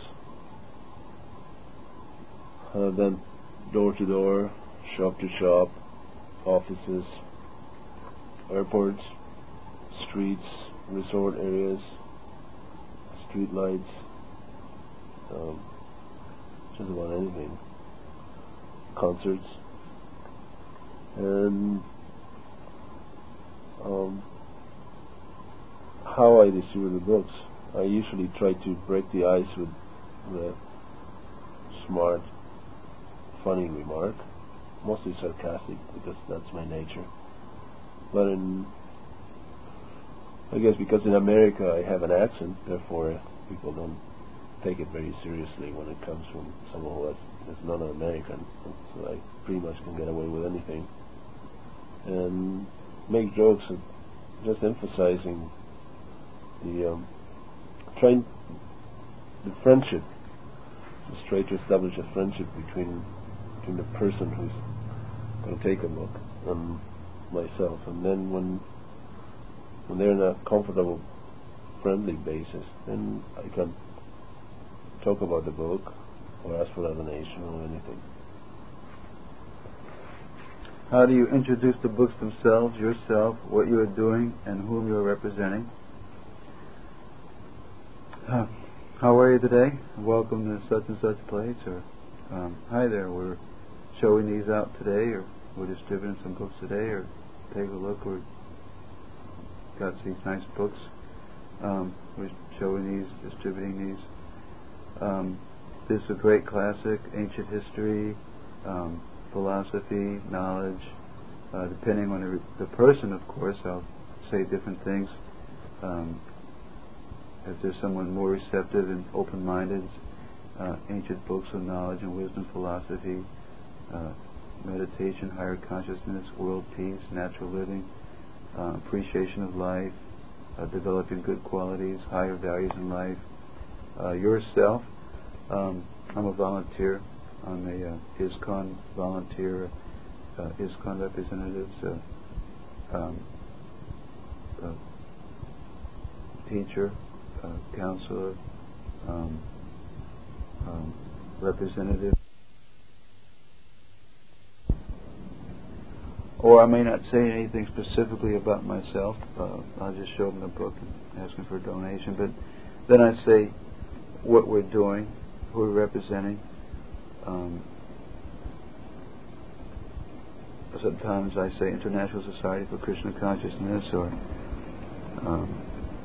I've done door to door, shop to shop, offices, airports, streets, resort areas, street lights, um, just about anything, concerts, and um, how I distribute the books. I usually try to break the ice with, with a smart, funny remark, mostly sarcastic because that's my nature. But in, I guess because in America I have an accent, therefore people don't take it very seriously when it comes from someone who is, is not an American. So I pretty much can get away with anything and make jokes of just emphasizing the um, trying the friendship, just try to establish a friendship between between the person who's going to take a book and myself, and then when when they're in a comfortable, friendly basis, then I can talk about the book or ask for a donation or anything. How do you introduce the books themselves, yourself, what you are doing, and whom you are representing? Uh, how are you today? Welcome to such and such place. Or um, hi there, we're showing these out today, or we're distributing some books today, or take a look, we've got these nice books. Um, we're showing these, distributing these. Um, this is a great classic, ancient history, um, philosophy, knowledge. Uh, depending on the, re- the person, of course, I'll say different things. Um, if there's someone more receptive and open-minded, uh, ancient books of knowledge and wisdom, philosophy, uh, meditation, higher consciousness, world peace, natural living, uh, appreciation of life, uh, developing good qualities, higher values in life. Uh, yourself, um, I'm a volunteer. I'm a uh, ISKCON volunteer, uh, ISKCON representatives, uh, um, uh, teacher, uh, counselor, um, um, representative. Or I may not say anything specifically about myself. Uh, I'll just show them the book and ask them for a donation. But then I say what we're doing, who we're representing. Um, sometimes I say International Society for Krishna Consciousness, or um,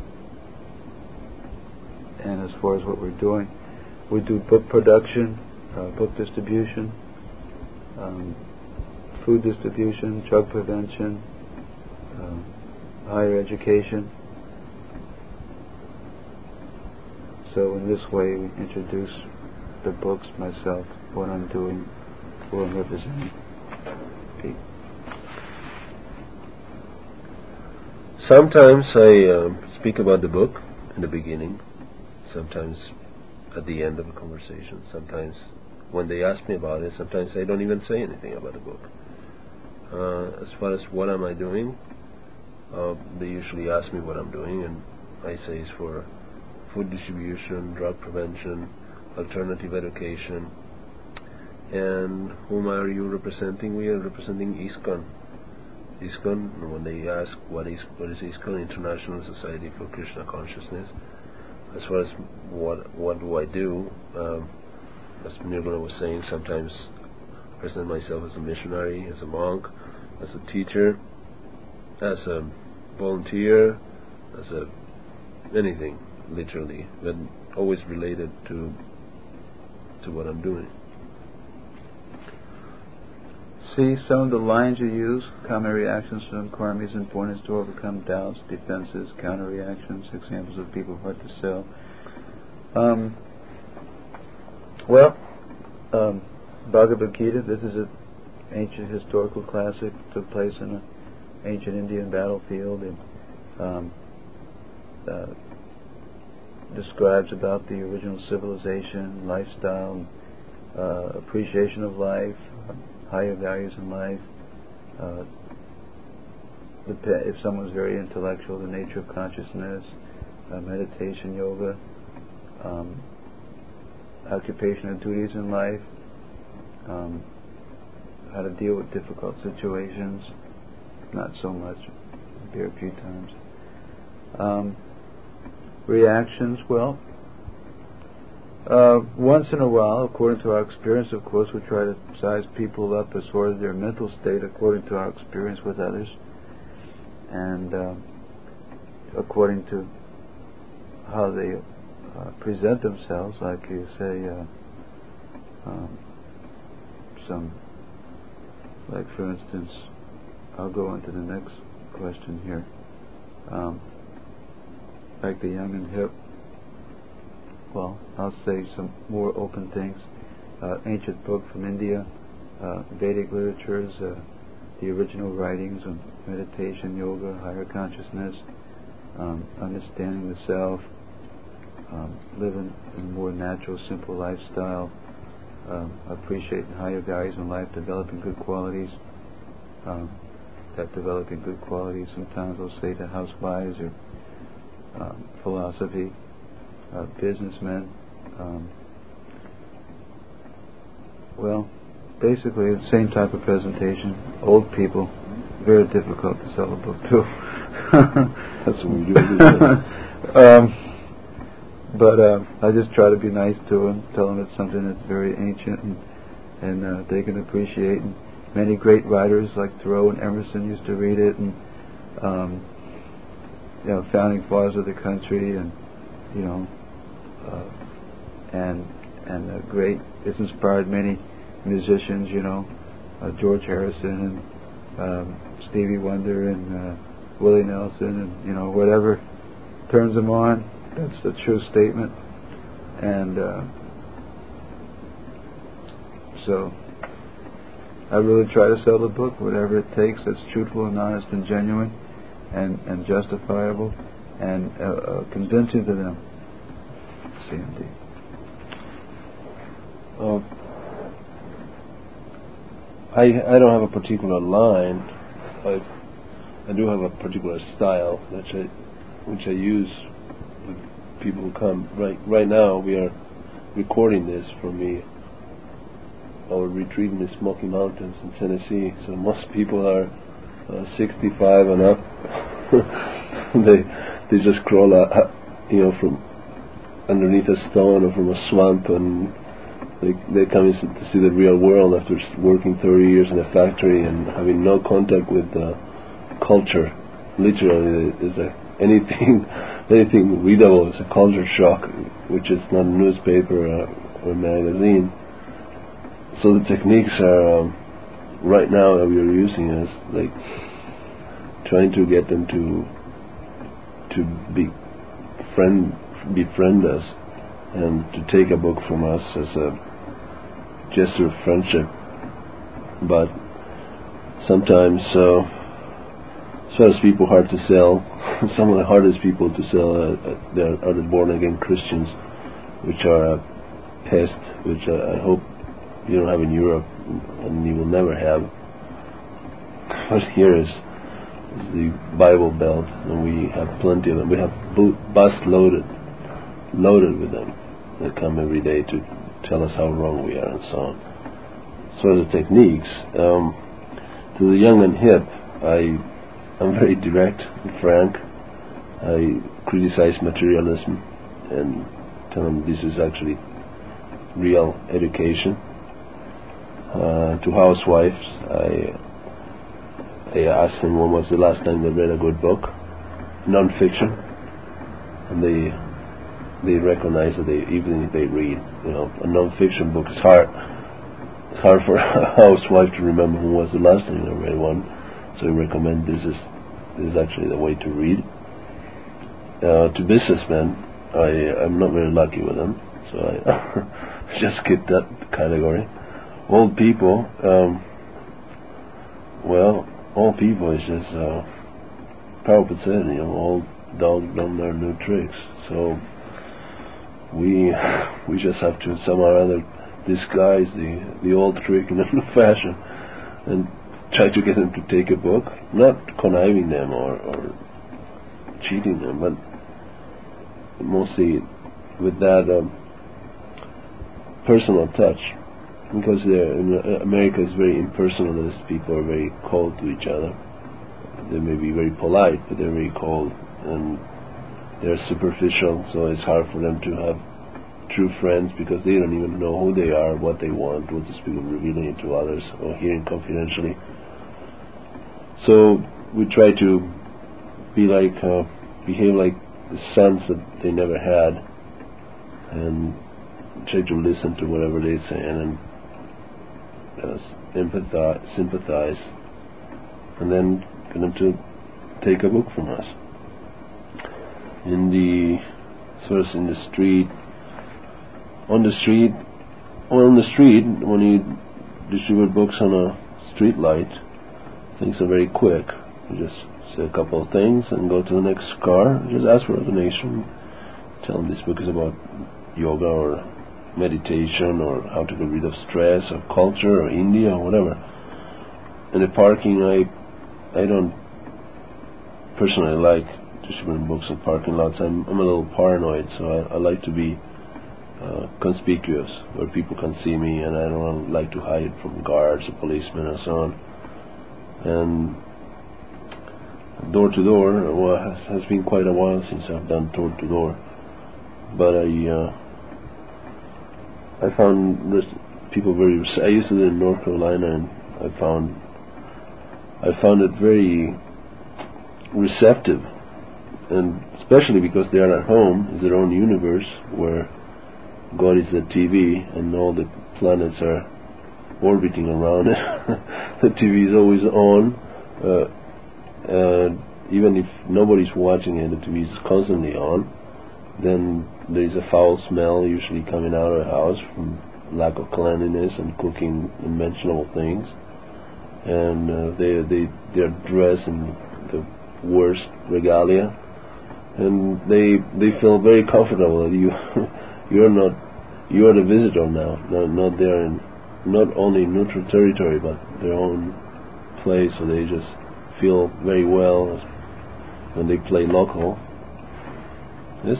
and as far as what we're doing, we do book production, uh, book distribution, um, food distribution, drug prevention, uh, higher education. So in this way we introduce the books, myself, what I'm doing, who I'm representing. Pete. Sometimes I um, speak about the book in the beginning, sometimes at the end of a conversation, sometimes when they ask me about it, sometimes I don't even say anything about the book. Uh, as far as what am I doing, uh, they usually ask me what I'm doing, and I say it's for food distribution, drug prevention, alternative education. And whom are you representing? We are representing ISKCON. ISKCON, when they ask what is what is ISKCON, International Society for Krishna Consciousness, as far as what what do I do, um, as Nirvana was saying, sometimes I present myself as a missionary, as a monk, as a teacher, as a volunteer, as a anything, literally, but always related to to what I'm doing. See some of the lines you use: common reactions from karmis and importance to overcome doubts, defenses, counter reactions, examples of people hard to sell. Um, well, um, Bhagavad Gita, this is a ancient historical classic, took place in an ancient Indian battlefield, and um, uh, describes about the original civilization, lifestyle, uh, appreciation of life, uh, higher values in life. Uh, the pe- if someone's very intellectual, the nature of consciousness, uh, meditation, yoga, um, occupation and duties in life, um, how to deal with difficult situations, not so much, here a few times. Um, reactions, well, uh, once in a while, according to our experience, of course, we try to size people up as far as their mental state according to our experience with others, and uh, according to how they uh, present themselves, like you say, uh, um, some, like for instance, I'll go on to the next question here. Um, like the young and hip, well, I'll say some more open things. Uh, ancient book from India, uh, Vedic literatures, uh, the original writings on meditation, yoga, higher consciousness, um, understanding the self, um, living in a more natural, simple lifestyle, um, appreciating higher values in life, developing good qualities. Um, that developing good qualities, sometimes I'll say to housewives or um, philosophy, uh, businessmen. Um, well, basically the same type of presentation. Old people, very difficult to sell a book to. That's what we do. um, but uh, I just try to be nice to them, tell them it's something that's very ancient and, and uh, they can appreciate. And many great writers like Thoreau and Emerson used to read it, and um, you know, founding fathers of the country, and you know, uh, and and uh, great. It's inspired many musicians, you know, uh, George Harrison and um, Stevie Wonder and uh, Willie Nelson, and you know, whatever turns them on. That's a true statement, and uh, so I really try to sell the book, whatever it takes, that's truthful and honest and genuine and, and justifiable and uh, uh, convincing to them. C M D. Uh, I I don't have a particular line. I I do have a particular style which I which I use with people who come. Right right now we are recording this for me. Our retreat in the Smoky Mountains in Tennessee, so most people are uh, sixty-five and up. they they just crawl out, you know, from underneath a stone or from a swamp, and they they come in to see the real world after working thirty years in a factory and having no contact with uh, culture. Literally, is a anything anything readable is a culture shock, which is not a newspaper or, or a magazine. So the techniques are um, right now that we are using is like trying to get them to to be friend befriend us and to take a book from us as a gesture of friendship. But sometimes, uh, as far as people hard to sell, some of the hardest people to sell are, are, are the born again Christians, which are a pest, which I, I hope you don't have in Europe, and you will never have. But here is, is the Bible Belt, and we have plenty of them. We have bo- bus loaded, loaded with them. They come every day to tell us how wrong we are, and so on. So the techniques, um, to the young and hip, I am very direct and frank. I criticize materialism and tell them this is actually real education. Uh, to housewives, I I asked them when was the last time they read a good book, non-fiction, and they they recognize that they even if they read, you know, a non-fiction book is hard. It's hard for a housewife to remember when was the last time they read one. So I recommend this is this is actually the way to read. Uh, to businessmen, I I'm not very lucky with them, so I just skip that category. Old people, um, well, all people is just, uh, Prabhupada said, you know, all dogs don't learn new tricks. So we we just have to somehow or other disguise the, the old trick in a new fashion and try to get them to take a book, not conniving them or, or cheating them, but mostly with that um, personal touch. Because in America is very impersonalist. People are very cold to each other. They may be very polite, but they're very cold, and they're superficial, so it's hard for them to have true friends because they don't even know who they are, what they want, what to speak of revealing it to others or hearing confidentially. So we try to be like, uh, behave like the sons that they never had, and try to listen to whatever they say and uh, empathize, sympathize, and then get them to take a book from us. In the sort of in the street, on the street, or on the street, when you distribute books on a street light, things are very quick. You just say a couple of things and go to the next car. Just ask for a donation. Tell them this book is about yoga or meditation or how to get rid of stress or culture or India or whatever. In the parking, I I don't personally like distributing books in parking lots. I'm I'm a little paranoid, so I, I like to be uh, conspicuous where people can see me, and I don't like to hide from guards or policemen and so on. And door to door, well, has has been quite a while since I've done door to door, but I. Uh, I found this people very. I used to live in North Carolina, and I found I found it very receptive, and especially because they are at home, is their own universe where God is the T V and all the planets are orbiting around it. The T V is always on, uh, and even if nobody's watching it, the T V is constantly on. Then there is a foul smell usually coming out of the house from lack of cleanliness and cooking unmentionable things, and uh, they they they're dressed in the worst regalia, and they they feel very comfortable that you you're not you're the visitor now, not not there in not only neutral territory but their own place, so they just feel very well when they play local. Yes.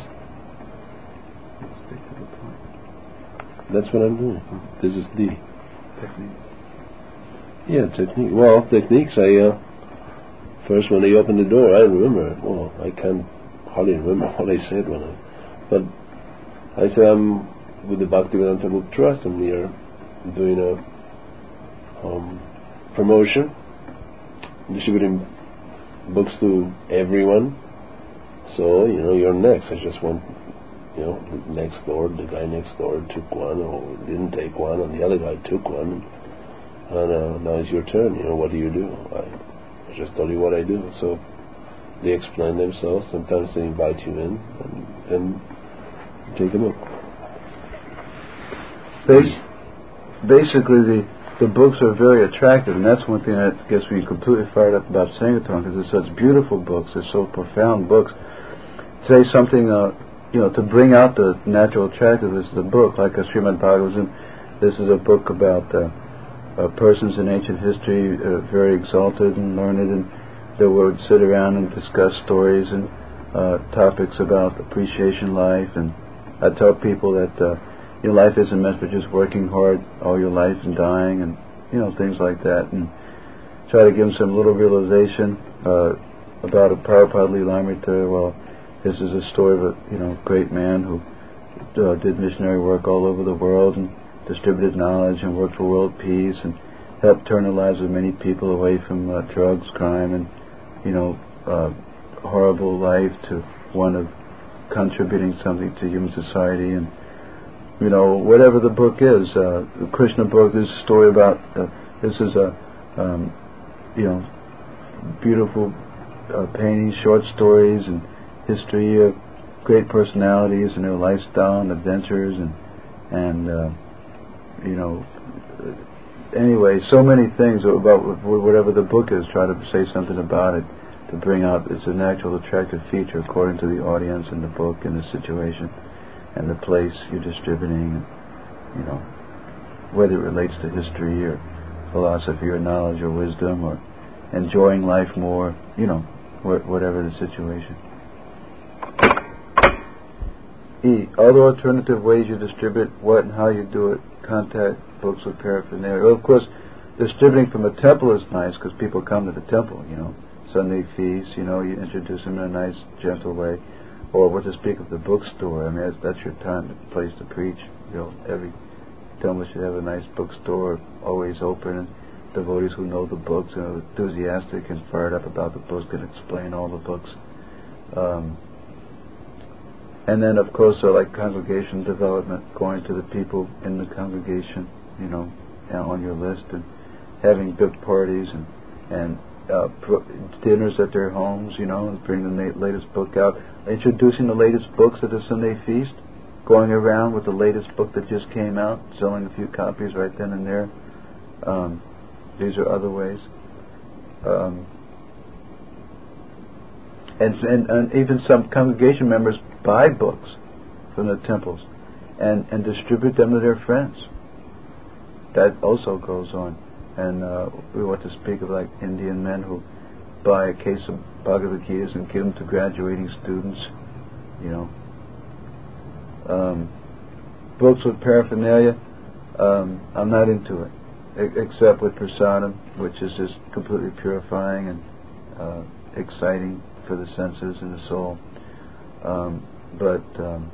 That's what I'm doing. This is the technique. Yeah, technique. Well, techniques. I uh, first when they opened the door, I remember. Well, I can't hardly remember what I said when I. But I said I'm with the Bhaktivedanta Book Trust. I'm here doing a um, promotion, distributing books to everyone. So you know, you're next. I just want. You know, next door, the guy next door took one, or didn't take one, and the other guy took one, and uh, now it's your turn. You know, what do you do? I, I just told you what I do. So they explain themselves. Sometimes they invite you in, and then you take a book. Bas- basically, the the books are very attractive, and that's one thing that gets me completely fired up about Sangatron, because they're such beautiful books. They're so profound books. Say something. Uh, You know, to bring out the natural attractiveness of the book, like a Srimad Bhagavatam. This is a book about uh, uh, persons in ancient history, uh, very exalted and learned, and they would sit around and discuss stories and uh, topics about appreciation life. And I tell people that uh, your life isn't meant for just working hard all your life and dying, and you know, things like that. And try to give them some little realization uh, about a Prabhupada Lilamrita. Well, this is a story of a you know great man who uh, did missionary work all over the world and distributed knowledge and worked for world peace and helped turn the lives of many people away from uh, drugs, crime, and you know uh, horrible life to one of contributing something to human society. And you know whatever the book is, uh, the Krishna book. This is a story about uh, this is a um, you know beautiful uh, paintings, short stories, and history of great personalities and their lifestyle and adventures, and and uh, you know anyway, so many things about whatever the book is. Try to say something about it to bring out it's a natural, attractive feature according to the audience and the book and the situation and the place you're distributing. You know, whether it relates to history or philosophy or knowledge or wisdom or enjoying life more. You know, wh- whatever the situation. E. Other alternative ways you distribute, what and how you do it. Contact books with paraphernalia. Well, of course, distributing from a temple is nice because people come to the temple, you know. Sunday feast, you know, you introduce them in a nice, gentle way. Or what to speak of the bookstore. I mean, that's, that's your time, the place to preach. You know, every temple should have a nice bookstore, always open, and devotees who know the books and are enthusiastic and fired up about the books can explain all the books. Um, And then, of course, uh, like congregation development, going to the people in the congregation, you know, on your list, and having big parties and and uh, pro- dinners at their homes, you know, and bring the na- latest book out, introducing the latest books at the Sunday feast, going around with the latest book that just came out, selling a few copies right then and there. Um, these are other ways. Um, and, and and even some congregation members buy books from the temples and, and distribute them to their friends. That also goes on. And uh, we want to speak of like Indian men who buy a case of Bhagavad Gita's and give them to graduating students, you know. Um, books with paraphernalia, um, I'm not into it, e- except with prasadam, which is just completely purifying and uh, exciting for the senses and the soul. Um, but um,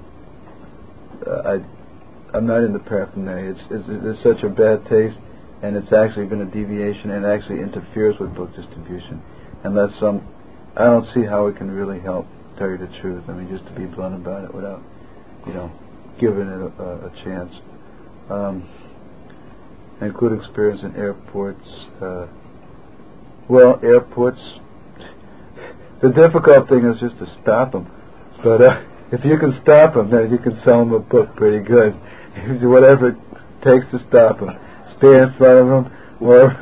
I, I'm not into paraphernalia. It's, it's, it's such a bad taste, and it's actually been a deviation, and actually interferes with book distribution. Unless some, I don't see how it can really help. Tell you the truth. I mean, just to be blunt about it, without, you know, giving it a, a, a chance. Um, and good experience in airports. Uh, well, airports. The difficult thing is just to stop them. But uh, if you can stop them, then you can sell them a book pretty good. Whatever it takes to stop them. Stay in front of them, or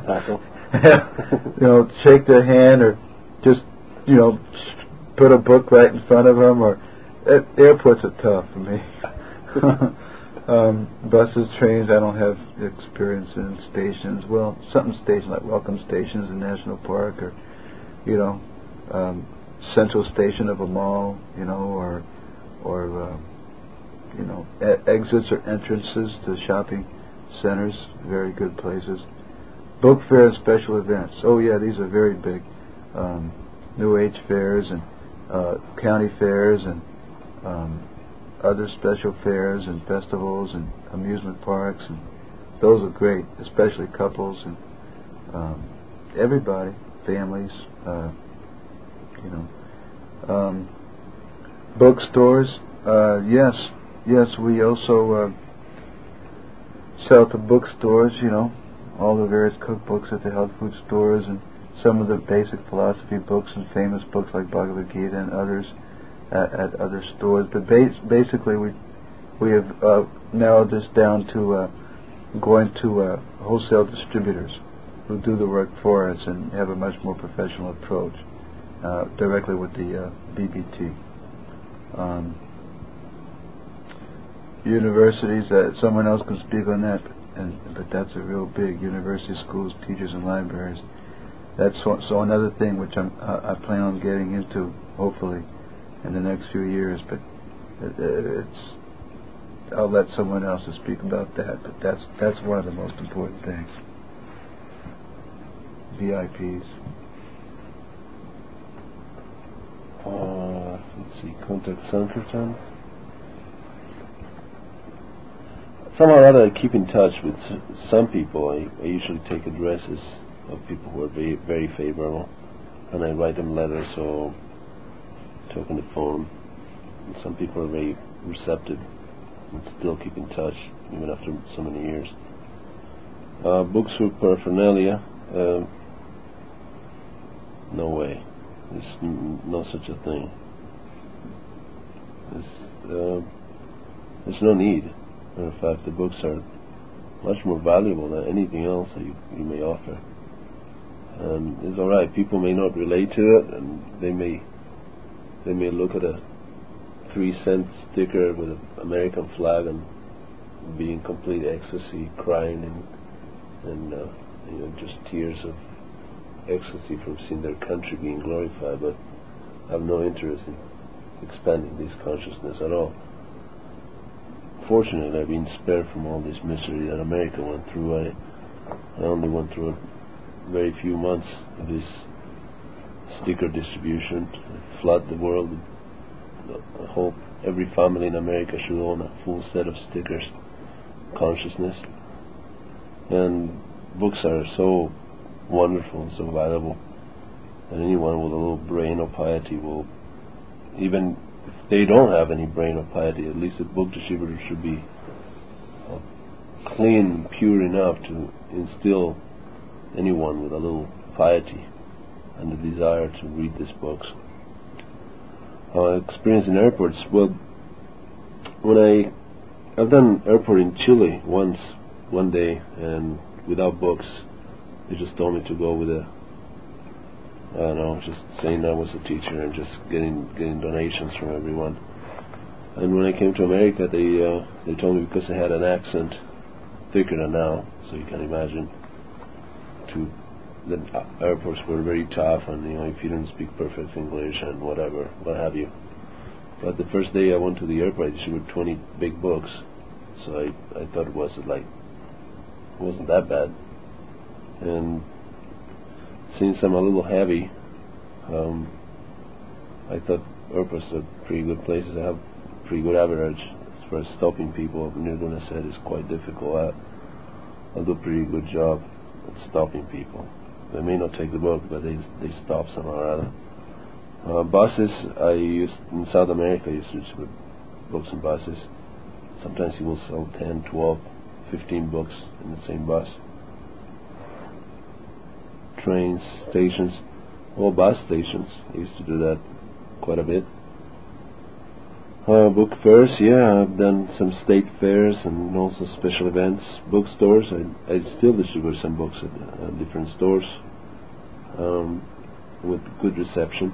you know, shake their hand, or just, you know, put a book right in front of them. Or uh, airports are tough for me. um, buses, trains, I don't have experience in. Stations, well, something stations like welcome stations in National Park, or you know. Um, central station of a mall, you know, or or uh, you know, e- exits or entrances to shopping centers, very good places. Book fair and special events. Oh yeah, these are very big. Um, New Age fairs and uh, county fairs and um, other special fairs and festivals and amusement parks, and those are great, especially couples and um, everybody, families. Uh, You know, um, bookstores. Uh, yes, yes. We also uh, sell to bookstores. You know, all the various cookbooks at the health food stores, and some of the basic philosophy books and famous books like Bhagavad Gita and others at, at other stores. But bas- basically, we we have uh, narrowed this down to uh, going to uh, wholesale distributors who do the work for us and have a much more professional approach. Uh, directly with the uh, B B T. Um, universities, uh, someone else can speak on that, and, but that's a real big university, schools, teachers, and libraries. That's so, so another thing which I'm, uh, I plan on getting into, hopefully, in the next few years. But it, it's I'll let someone else to speak about that. But that's that's one of the most important things. V I Ps. Uh, let's see, contact Sankirtan. Somehow or other I keep in touch with some people. I, I usually take addresses of people who are very, very favorable, and I write them letters or talk on the phone. And some people are very receptive and still keep in touch even after so many years. Uh, books with paraphernalia. Uh, no way. There's n- no such a thing. There's, uh, there's no need. Matter of fact, the books are much more valuable than anything else that you, you may offer. And it's all right. People may not relate to it, and they may they may look at a three cent sticker with an American flag and be in complete ecstasy, crying and and uh, you know, just tears of ecstasy from seeing their country being glorified. But I have no interest in expanding this consciousness at all. Fortunately, I've been spared from all this misery that America went through. I, I only went through a very few months of this sticker distribution. It flooded the world. I hope every family in America should own a full set of stickers. Consciousness. And books are so wonderful and so valuable, and anyone with a little brain of piety will, even if they don't have any brain of piety, at least a book distributor should be uh, clean, pure enough to instill anyone with a little piety and the desire to read these books. Uh, experience in airports. Well, when I I've done airport in Chile once, one day, and without books. They just told me to go with a, I don't know, just saying I was a teacher and just getting getting donations from everyone. And when I came to America, they uh, they told me because I had an accent thicker than now, so you can imagine, to the airports were very tough, and you know, if you didn't speak perfect English and whatever, what have you. But the first day I went to the airport, I issued twenty big books, so I I thought it was like it wasn't that bad. And since I'm a little heavy, um, I thought airports are pretty good places. I have pretty good average as far as stopping people. Nirguna said it's quite difficult. I, I'll do a pretty good job at stopping people. They may not take the book, but they they stop somehow or other. Uh, buses, I used in South America. I used to distribute books in buses. Sometimes you will sell ten, twelve, fifteen books in the same bus. Trains, stations, or bus stations. I used to do that quite a bit. Uh, book fairs, yeah, I've done some state fairs and also special events. Bookstores, I, I still distribute some books at uh, different stores um, with good reception.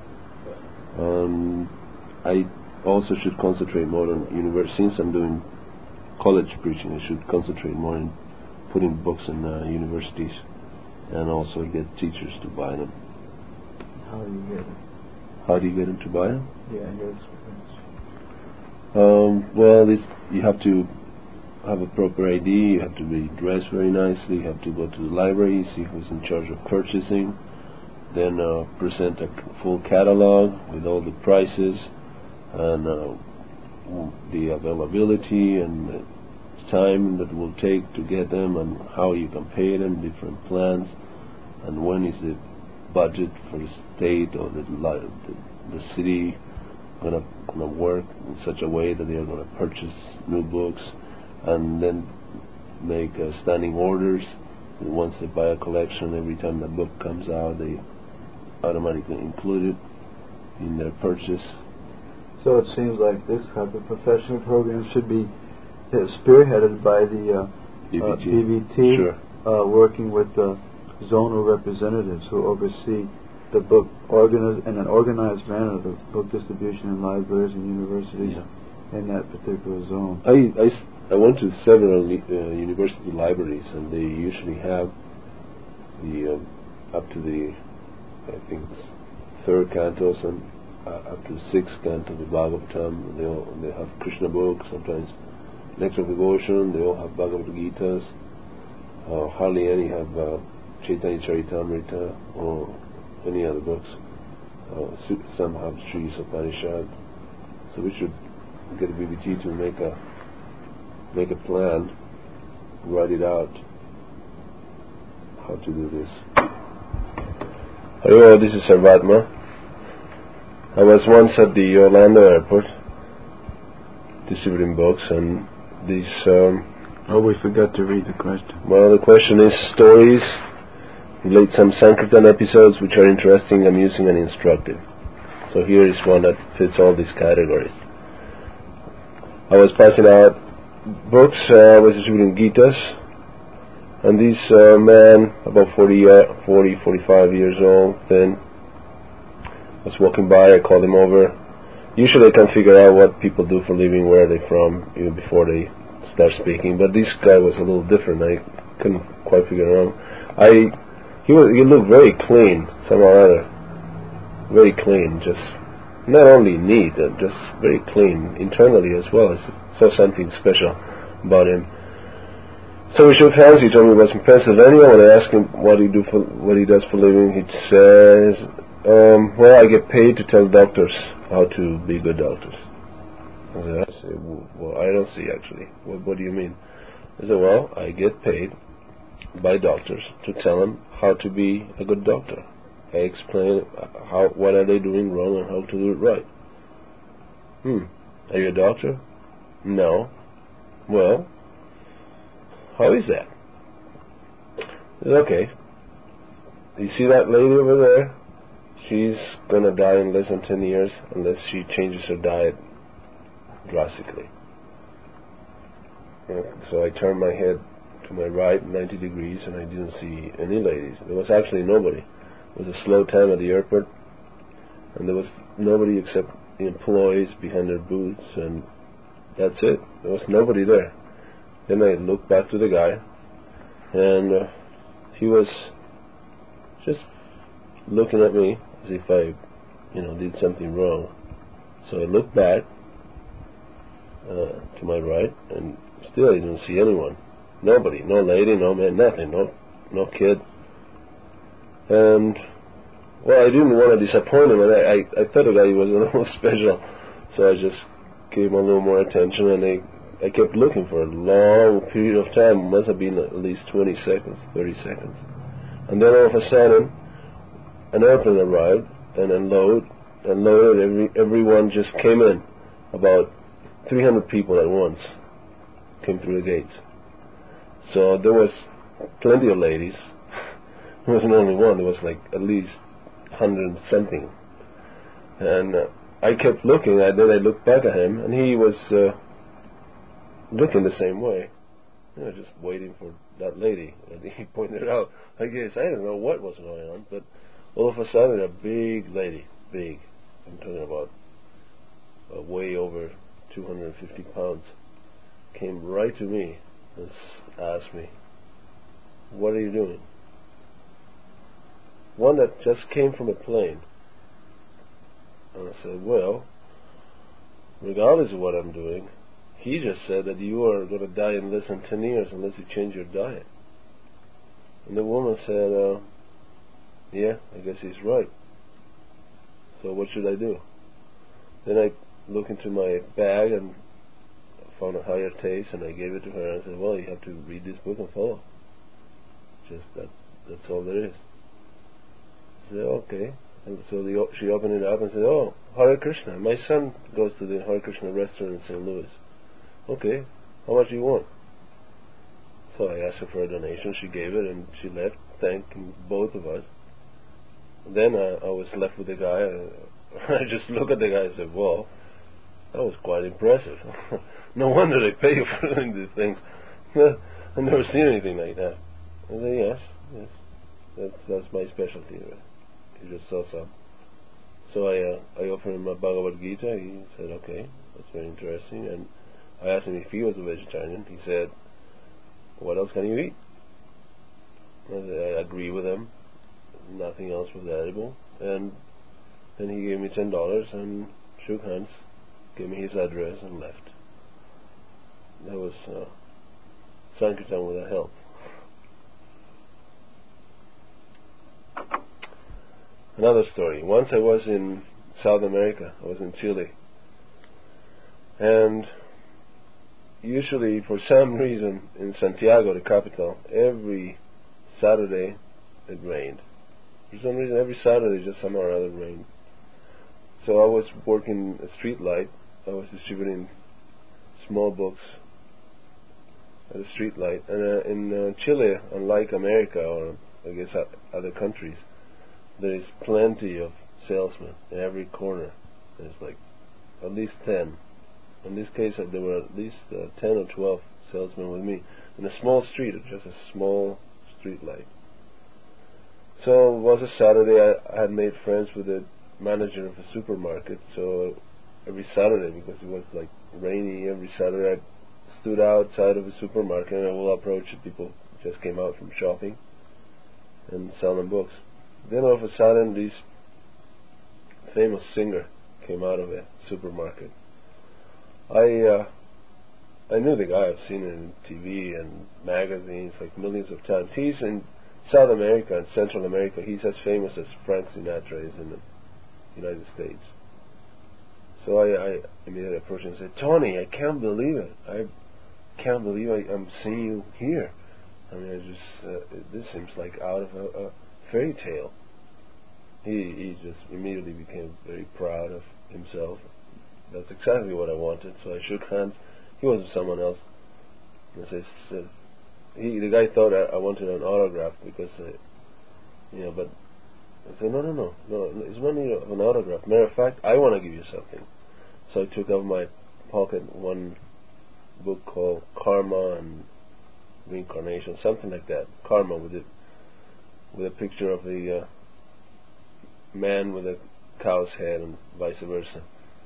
Um, I also should concentrate more on university. Since I'm doing college preaching, I should concentrate more on putting books in uh, universities and also get teachers to buy them. How do you get them? How do you get them to buy them? Yeah, your experience. Um, well, it's, you have to have a proper I D, you have to be dressed very nicely, you have to go to the library, see who's in charge of purchasing, then uh, present a full catalog with all the prices and uh, the availability and the time that it will take to get them and how you can pay them, different plans, and when is the budget for the state or the, the, the city going to work in such a way that they are going to purchase new books and then make uh, standing orders. And once they buy a collection, every time the book comes out, they automatically include it in their purchase. So it seems like this type of professional program should be uh, spearheaded by the uh, B B T, uh, B B T sure. uh, working with the zonal representatives who oversee the book organi- in an organized manner, the book distribution in libraries and universities yeah. in that particular zone. I, I, I went to several uh, university libraries, and they usually have the um, up to the I think third cantos and uh, up to the sixth canto of the Bhagavatam. They all they have Krishna books, sometimes Nectar of Devotion. They all have Bhagavad Gitas. Uh, hardly any have uh, Chaitanya Charitamrita or any other books. Uh, some have Sri Upanishad. So we should get a B B T to make a make a plan, write it out, how to do this. Hello, this is Sarvatma. I was once at the Orlando airport distributing books, and these. Um, oh, we forgot to read the question. Well, the question is stories. Relate some Sankirtan episodes which are interesting, amusing, and instructive. So here is one that fits all these categories. I was passing out books. Uh, I was distributing Gitas. And this uh, man, about forty, uh, forty, forty-five years old, then was walking by. I called him over. Usually I can figure out what people do for a living, where they're from, even before they start speaking. But this guy was a little different. I couldn't quite figure it out. I he was he looked very clean somehow or other. Very clean, just not only neat, uh, just very clean internally as well. I saw something special about him. So we shook hands. He told me he was from Pennsylvania. When I asked him what he do for what he does for a living, he says, um, "Well, I get paid to tell doctors how to be good doctors." I said, I said "Well, I don't see actually. What, what do you mean?" I said, "Well, I get paid by doctors to tell them how to be a good doctor. I explain how what are they doing wrong and how to do it right." Hmm. Are you a doctor? No. Well, how is that? I said, okay. You see that lady over there? She's gonna die in less than ten years unless she changes her diet drastically. And so I turned my head to my right ninety degrees and I didn't see any ladies. There was actually nobody. It was a slow time at the airport and there was nobody except the employees behind their booths, and that's it. There was nobody there. Then I looked back to the guy and uh, he was just looking at me as if I, you know, did something wrong. So I looked back uh, to my right, and still I didn't see anyone. Nobody, no lady, no man, nothing, no, no kid. And well, I didn't want to disappoint him, and I, I, I thought the guy was a little special, so I just gave him a little more attention, and I, I kept looking for a long period of time. It must have been at least twenty seconds, thirty seconds. And then all of a sudden, an airplane arrived and unloaded, unloaded. Every everyone just came in. About three hundred people at once came through the gates. So there was plenty of ladies. There wasn't only one. There was like at least a hundred something. And uh, I kept looking. And then I looked back at him, and he was uh, looking the same way. You know, just waiting for that lady. And he pointed out, I guess, I don't know what was going on, but all of a sudden a big lady, big, I'm talking about uh, way over two hundred fifty pounds, came right to me and asked me, "What are you doing?" One that just came from a plane. And I said, "Well, regardless of what I'm doing, he just said that you are going to die in less than ten years unless you change your diet." And the woman said, uh, "Yeah, I guess he's right. So what should I do?" Then I looked into my bag and found a higher taste, and I gave it to her and I said, "Well, you have to read this book and follow. Just that, that's all there is." She said, "Okay." And so the, she opened it up and said, "Oh, Hare Krishna. My son goes to the Hare Krishna restaurant in Saint Louis." "Okay, how much do you want?" So I asked her for a donation. She gave it and she left, thanking both of us. Then uh, I was left with the guy. I just looked at the guy and said, "Well, that was quite impressive. No wonder they pay you for doing these things. I've never seen anything like that." I said, "Yes, yes, that's that's my specialty. Right? You just saw some." So I uh, I offered him a Bhagavad Gita. He said, "Okay, that's very interesting." And I asked him if he was a vegetarian. He said, "What else can you eat?" I said, I agree with him. Nothing else was edible. And then he gave me ten dollars and shook hands, gave me his address, and left. That was uh, Sankirtan with a help. Another story. Once I was in South America. I was in Chile. And usually, for some reason, in Santiago, the capital, every Saturday it rained. For some reason, every Saturday just somehow or other rained. So I was working a street light. I was distributing small books at a street light. And uh, in uh, Chile, unlike America or I guess other countries, there is plenty of salesmen in every corner. There's like at least ten. In this case, uh, there were at least uh, ten or twelve salesmen with me. in a small street, just a small street light. So it was a Saturday. I, I had made friends with the manager of a supermarket. So every Saturday, because it was like rainy, every Saturday I stood outside of a supermarket and I will approach it. People just came out from shopping and selling books. Then all of a sudden, this famous singer came out of a supermarket. I uh, I knew the guy. I've seen it in T V and magazines like millions of times. He's in South America and Central America. He's as famous as Frank Sinatra is in the United States. So I, I immediately approached him and said, "Tony, I can't believe it. I can't believe I, I'm seeing you here. I mean, I just uh, this seems like out of a, a fairy tale." He he just immediately became very proud of himself. That's exactly what I wanted. So I shook hands. He wasn't someone else. And I said, he the guy thought I, I wanted an autograph because, uh, you know, but I said, no, no, no, no. It's no need of an autograph. Matter of fact, I want to give you something. So I took out of my pocket one book called Karma and Reincarnation, something like that. Karma with it, with a picture of the uh, man with a cow's head and vice versa.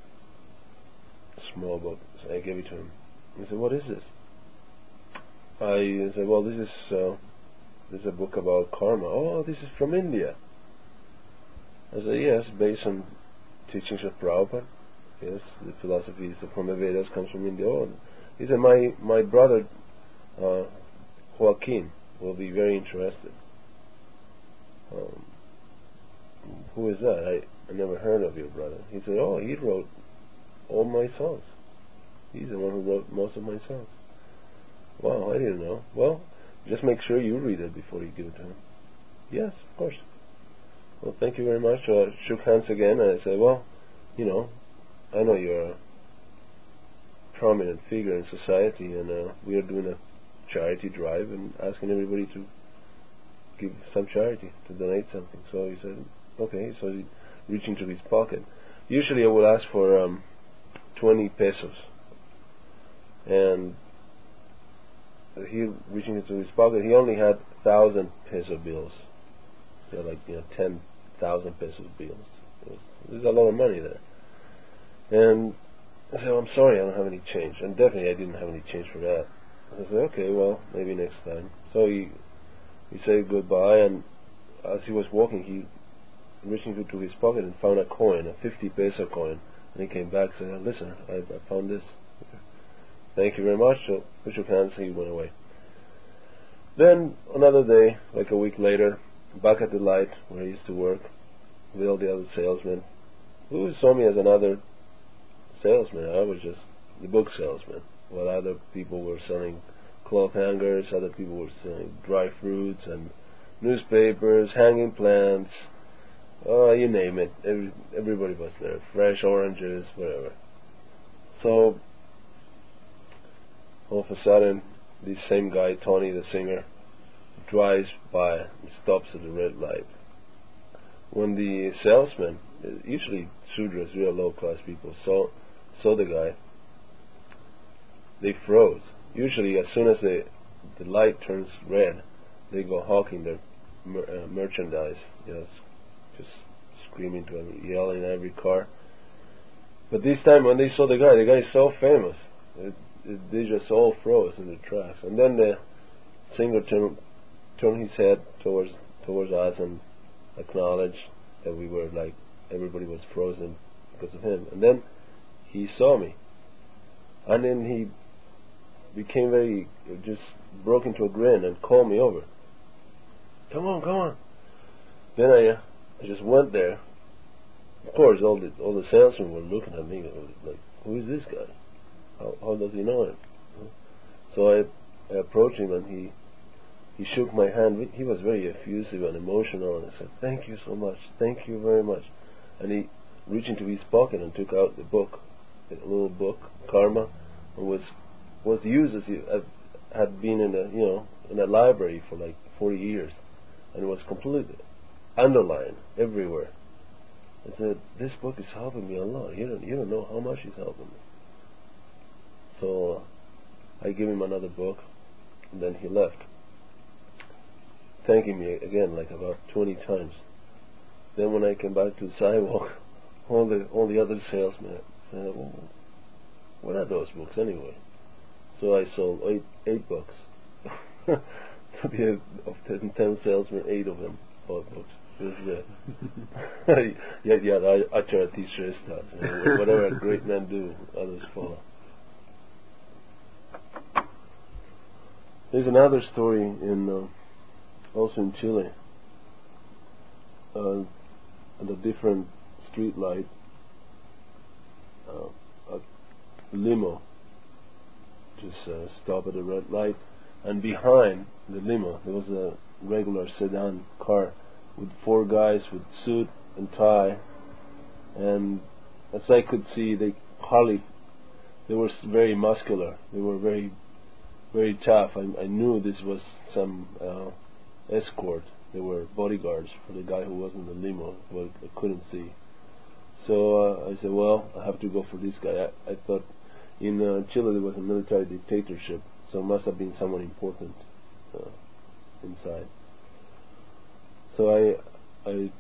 A small book. So I gave it to him. He said, "What is this?" I said, "Well, this is uh, this is a book about karma." "Oh, this is from India." I said, "Yes, based on teachings of Prabhupada. Yes, the philosophy from the Vedas comes from India." Oh, he said, "My my brother uh, Joaquin will be very interested." Um, who is that? I, I never heard of your brother. He said, "Oh, he wrote all my songs. He's the one who wrote most of my songs." Wow, I didn't know. Well, just make sure you read it before you give it to him. Yes, of course. Well, thank you very much. So I shook hands again and I said, "Well, you know, I know you're a prominent figure in society and uh, we are doing a charity drive and asking everybody to give some charity, to donate something." So he said, "Okay." So he reached into his pocket. Usually I would ask for um, twenty pesos. And he reaching into his pocket, he only had thousand peso bills. They're like, you know, ten thousand peso bills. There's a lot of money there. And I said, "I'm sorry, I don't have any change." And definitely I didn't have any change for that. I said, "Okay, well, maybe next time." So he he said goodbye, and as he was walking, he reached into his pocket and found a coin, a fifty peso coin. And he came back and said, "Listen, I, I found this. Thank you very much." So we shook hands and he went away. Then another day, like a week later, back at the light where I used to work with all the other salesmen, who saw me as another salesman. I was just the book salesman, while other people were selling cloth hangers, other people were selling dry fruits and newspapers, hanging plants, uh, you name it. Every, everybody was there. Fresh oranges, whatever. So all of a sudden, this same guy, Tony the singer, drives by and stops at the red light. When the salesman, usually Sudras, real low-class people, saw, saw the guy, they froze. Usually, as soon as the, the light turns red, they go hawking their mer- uh, merchandise, you know, just screaming to them, yelling at every car. But this time, when they saw the guy, the guy is so famous, it, it, they just all froze in their tracks. And then the singer turned, turned his head towards towards us and acknowledged that we were like, everybody was frozen because of him. And then he saw me, and then he became very, just broke into a grin and called me over. "Come on, come on." Then I, uh, I just went there. Of course, all the all the salesmen were looking at me like, "Who is this guy? How, how does he know him?" So I, I approached him and he he shook my hand. He was very effusive and emotional, and I said, "Thank you so much, thank you very much." And he reached into his pocket and took out the book, a little book, Karma, and was was used as he had been in a you know in a library for like forty years, and it was completely underlined everywhere. I said, "This book is helping me a lot. You don't you don't know how much it's helping me." So I gave him another book, And then he left, thanking me again like about twenty times. Then when I came back to the sidewalk, all the all the other salesmen said, well, what are those books anyway? So I sold eight eight books. To be a, of ten, ten salesmen, eight of them bought books. It was good. Yet, yet, I, achara teacher estas. Whatever a great men do, others follow. There's another story in uh, also in Chile. Uh, at a different street light, uh, a limo just uh, stopped at a red light, and behind the limo there was a regular sedan car with four guys with suit and tie, and as I could see, they hardly, they were very muscular, they were very, very tough. I, I knew this was some uh, escort. They were bodyguards for the guy who was in the limo, but I couldn't see. So uh, I said, well, I have to go for this guy. I, I thought in uh, Chile there was a military dictatorship, so it must have been someone important uh, inside. So I I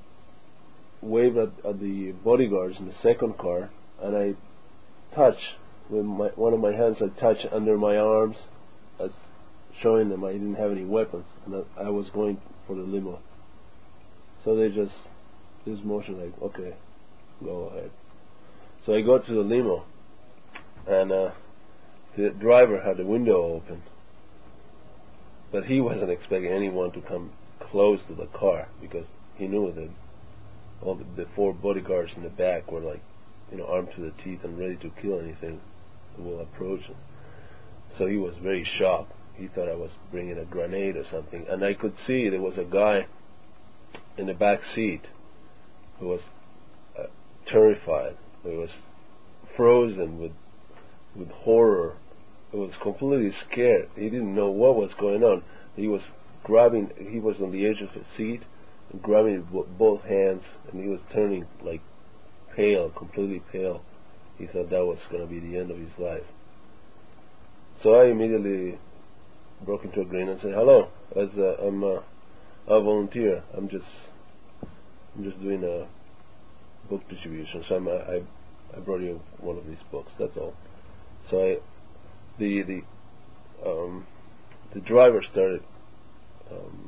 waved at, at the bodyguards in the second car, and I touched with my, one of my hands. I touched under my arms, as showing them I didn't have any weapons, and I, I was going for the limo. So they just this motion like, okay, go ahead. So I go to the limo, and uh, the driver had the window open, but he wasn't expecting anyone to come close to the car, because he knew that all the, the four bodyguards in the back were like, you know, armed to the teeth and ready to kill anything that will approach him. So he was very shocked. He thought I was bringing a grenade or something, and I could see there was a guy in the back seat who was uh, terrified. He was frozen with with horror. He was completely scared. He didn't know what was going on. He was grabbing, he was on the edge of the seat and grabbing it with both hands, and he was turning like pale, completely pale. He thought that was going to be the end of his life. So I immediately broke into a grin and said, hello, as uh, I'm uh, a volunteer. I'm just I'm just doing a book distribution, so I'm, uh, I I brought you one of these books, that's all. So I, the the um, the driver started um,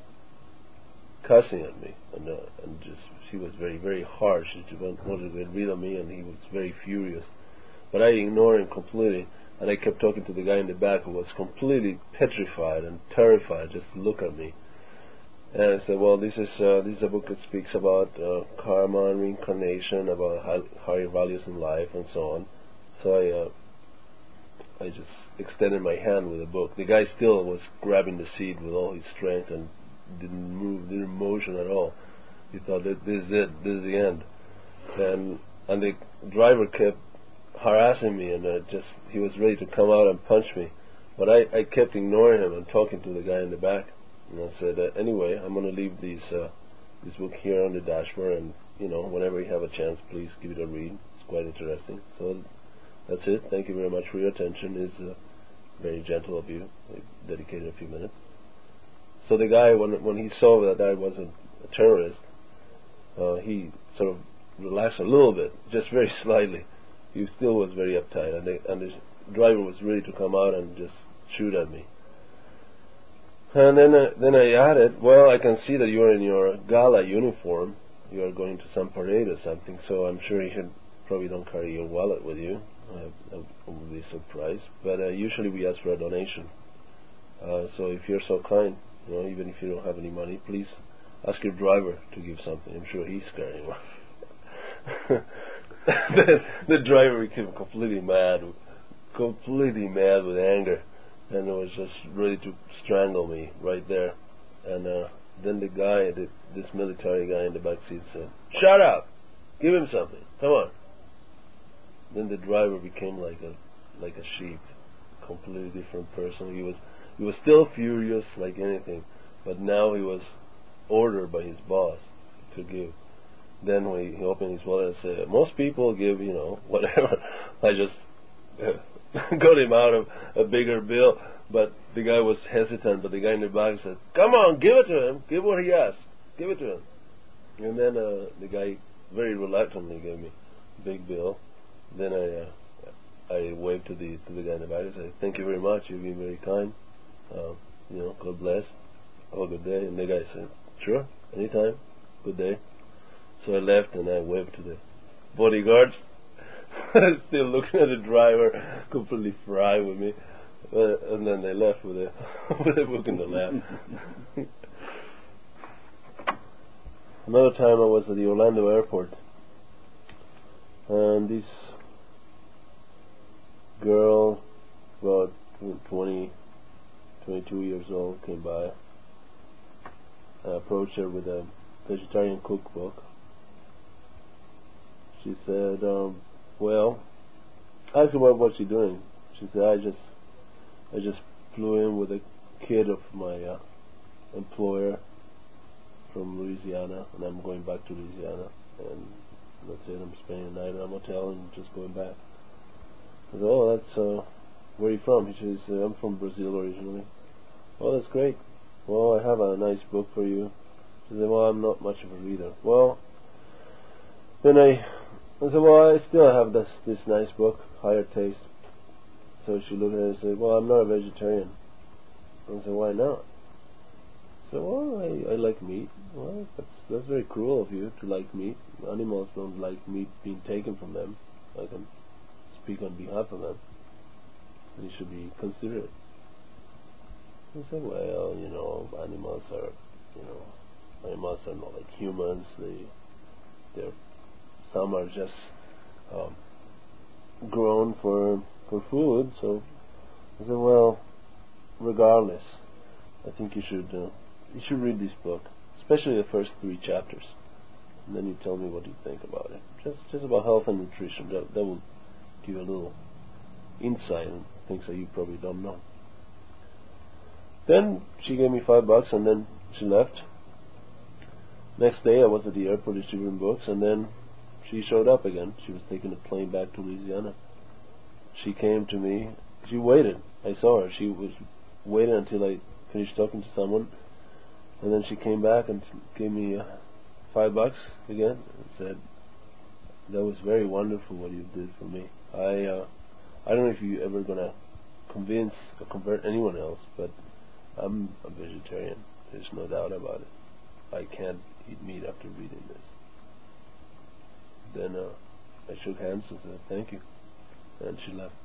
cussing at me, and uh, and just she was very very harsh. She wanted to get rid of me, and he was very furious. But I ignored him completely, and I kept talking to the guy in the back who was completely petrified and terrified just to look at me. And I said, well, this is uh, this is a book that speaks about uh, karma and reincarnation, about high, higher values in life, and so on. So I uh, I just extended my hand with the book. The guy still was grabbing the seat with all his strength and didn't move, didn't motion at all. He thought that this is it, this is the end. And and the driver kept harassing me, and uh, just he was ready to come out and punch me, but I, I kept ignoring him and talking to the guy in the back. And I said, uh, anyway, I'm going to leave these uh, this book here on the dashboard, and you know, whenever you have a chance, please give it a read. It's quite interesting. So that's it. Thank you very much for your attention. It's uh, very gentle of you. I dedicated a few minutes. So the guy, when when he saw that I wasn't a terrorist, uh, he sort of relaxed a little bit, just very slightly. He still was very uptight, and, they, and the driver was ready to come out and just shoot at me. And then, uh, then I added, well, I can see that you're in your gala uniform. You are going to some parade or something, so I'm sure you should probably don't carry your wallet with you. I, I would be surprised. But uh, usually we ask for a donation. Uh, so if you're so kind, you know, even if you don't have any money, please ask your driver to give something. I'm sure he's carrying one. the, the driver became completely mad, completely mad with anger, and was just ready to strangle me right there. And uh, then the guy, the, this military guy in the back seat said, "Shut up! Give him something. Come on." Then the driver became like a like a sheep, completely different person. He was he was still furious like anything, but now he was ordered by his boss to give. Then when he opened his wallet and said, "Most people give, you know, whatever." I just uh, got him out of a bigger bill, But the guy was hesitant, but the guy in the back said, "Come on, give it to him. Give what he asked. Give it to him." And then uh, the guy very reluctantly gave me a big bill. Then I uh, I waved to the to the guy in the back and said, "Thank you very much. You've been very kind. Uh, you know, God bless. Have a good day." And the guy said, "Sure, anytime. Good day." So I left and I waved to the bodyguards. Still looking at the driver, completely fried with me. Uh, and then they left with a with a book in their lap. Another time I was at the Orlando airport, and this girl, about twenty, twenty-two years old, came by. I approached her with a vegetarian cookbook. She said, um, well, I asked her what was she doing. She said, I just I just flew in with a kid of my uh, employer from Louisiana, and I'm going back to Louisiana, and that's it. I'm spending the night in a motel and just going back. I said, oh, that's, uh, where are you from? She said, I'm from Brazil originally. Oh, that's great. Well, I have a nice book for you. She said, well, I'm not much of a reader. Well, then I, I said, well, I still have this, this nice book, Higher Taste. So she looked at it and said, well, I'm not a vegetarian. I said, why not? I said, well, I, I like meat. Well, that's, that's very cruel of you to like meat. Animals don't like meat being taken from them. I can speak on behalf of them. You should be considerate. I said, well, you know, animals are, you know, animals are not like humans. They, they're, some are just um, grown for for food. So I said, well, regardless, I think you should uh, you should read this book, especially the first three chapters, and then you tell me what you think about it. Just just about health and nutrition. That that will give you a little insight on things that you probably don't know. Then she gave me five bucks, and then she left. Next day, I was at the airport distributing books, and then she showed up again. She was taking a plane back to Louisiana. She came to me. She waited. I saw her. She was waiting until I finished talking to someone, and then she came back and gave me uh, five bucks again and said, "That was very wonderful what you did for me. I uh, I don't know if you're ever gonna convince or convert anyone else, but I'm a vegetarian. There's no doubt about it. I can't eat meat after reading this." Then uh, I shook hands and said, "Thank you," and she left.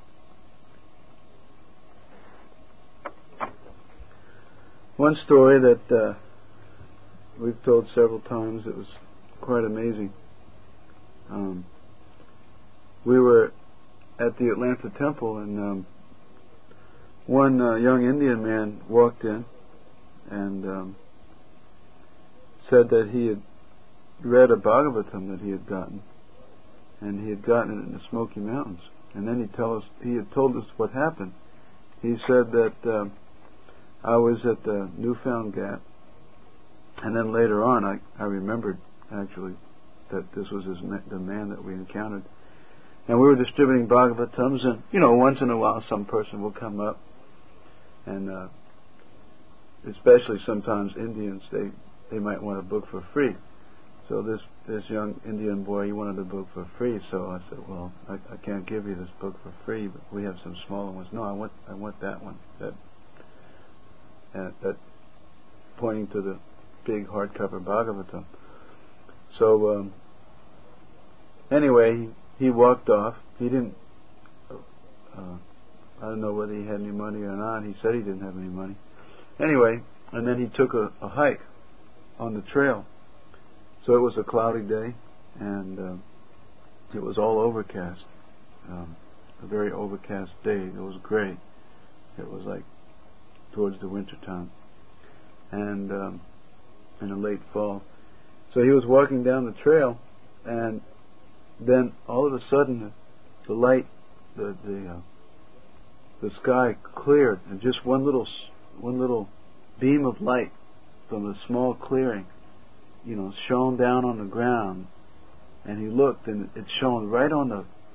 One story that uh, we've told several times, it was quite amazing. Um, we were at the Atlanta Temple, and um, one uh, young Indian man walked in and um, said that he had read a Bhagavatam that he had gotten, and he had gotten it in the Smoky Mountains. And then he tell us he had told us what happened. He said that uh, I was at the Newfound Gap, and then later on I, I remembered actually that this was his ma- the man that we encountered. And we were distributing Bhagavatams, and you know, once in a while some person will come up, and uh, especially sometimes Indians, they they might want a book for free. So this this young Indian boy, he wanted a book for free. So I said, well, I, I can't give you this book for free, but we have some smaller ones. No, I want I want that one. That uh, that pointing to the big hardcover Bhagavatam. So um, anyway, he, he walked off. He didn't. Uh, I don't know whether he had any money or not. He said he didn't have any money. Anyway, and then he took a, a hike on the trail. So it was a cloudy day, and uh, it was all overcast. Um, a very overcast day. It was gray. It was like towards the winter time, and um, in the late fall. So he was walking down the trail, and then all of a sudden, the light, the the uh, the sky cleared, and just one little one little beam of light from a small clearing, you know, shone down on the ground. And he looked, and it shone right on the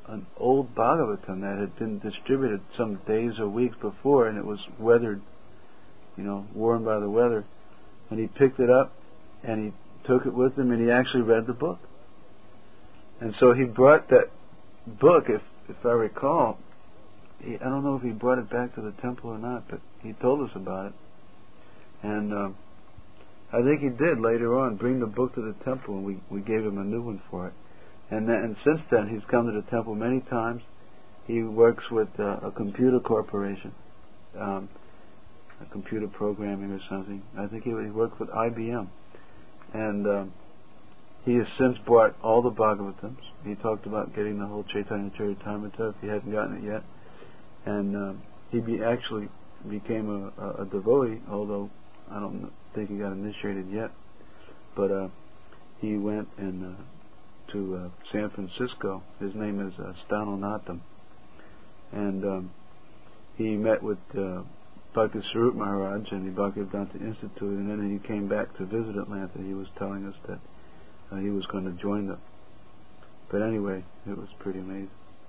an old Bhagavatam that had been distributed some days or weeks before, and it was weathered, you know, worn by the weather. And he picked it up, and he took it with him, and he actually read the book. And so he brought that book, if if I recall, he, I don't know if he brought it back to the temple or not, but he told us about it. And um, I think he did later on bring the book to the temple, and we, we gave him a new one for it. And, then, and since then, he's come to the temple many times. He works with uh, a computer corporation, um, a computer programming or something. I think he, he worked with I B M. And um, he has since bought all the Bhagavatams. He talked about getting the whole Chaitanya Charitamrita if he hadn't gotten it yet. And um, he be actually became a, a, a devotee, although I don't think he got initiated yet. But uh, he went and uh, to uh, San Francisco. His name is uh, Stano Natham. And um, he met with uh, Bhakti Sarup Maharaj and the Bhaktivedanta Institute, and then he came back to visit Atlanta. He was telling us that uh, he was going to join them. But anyway, it was pretty amazing.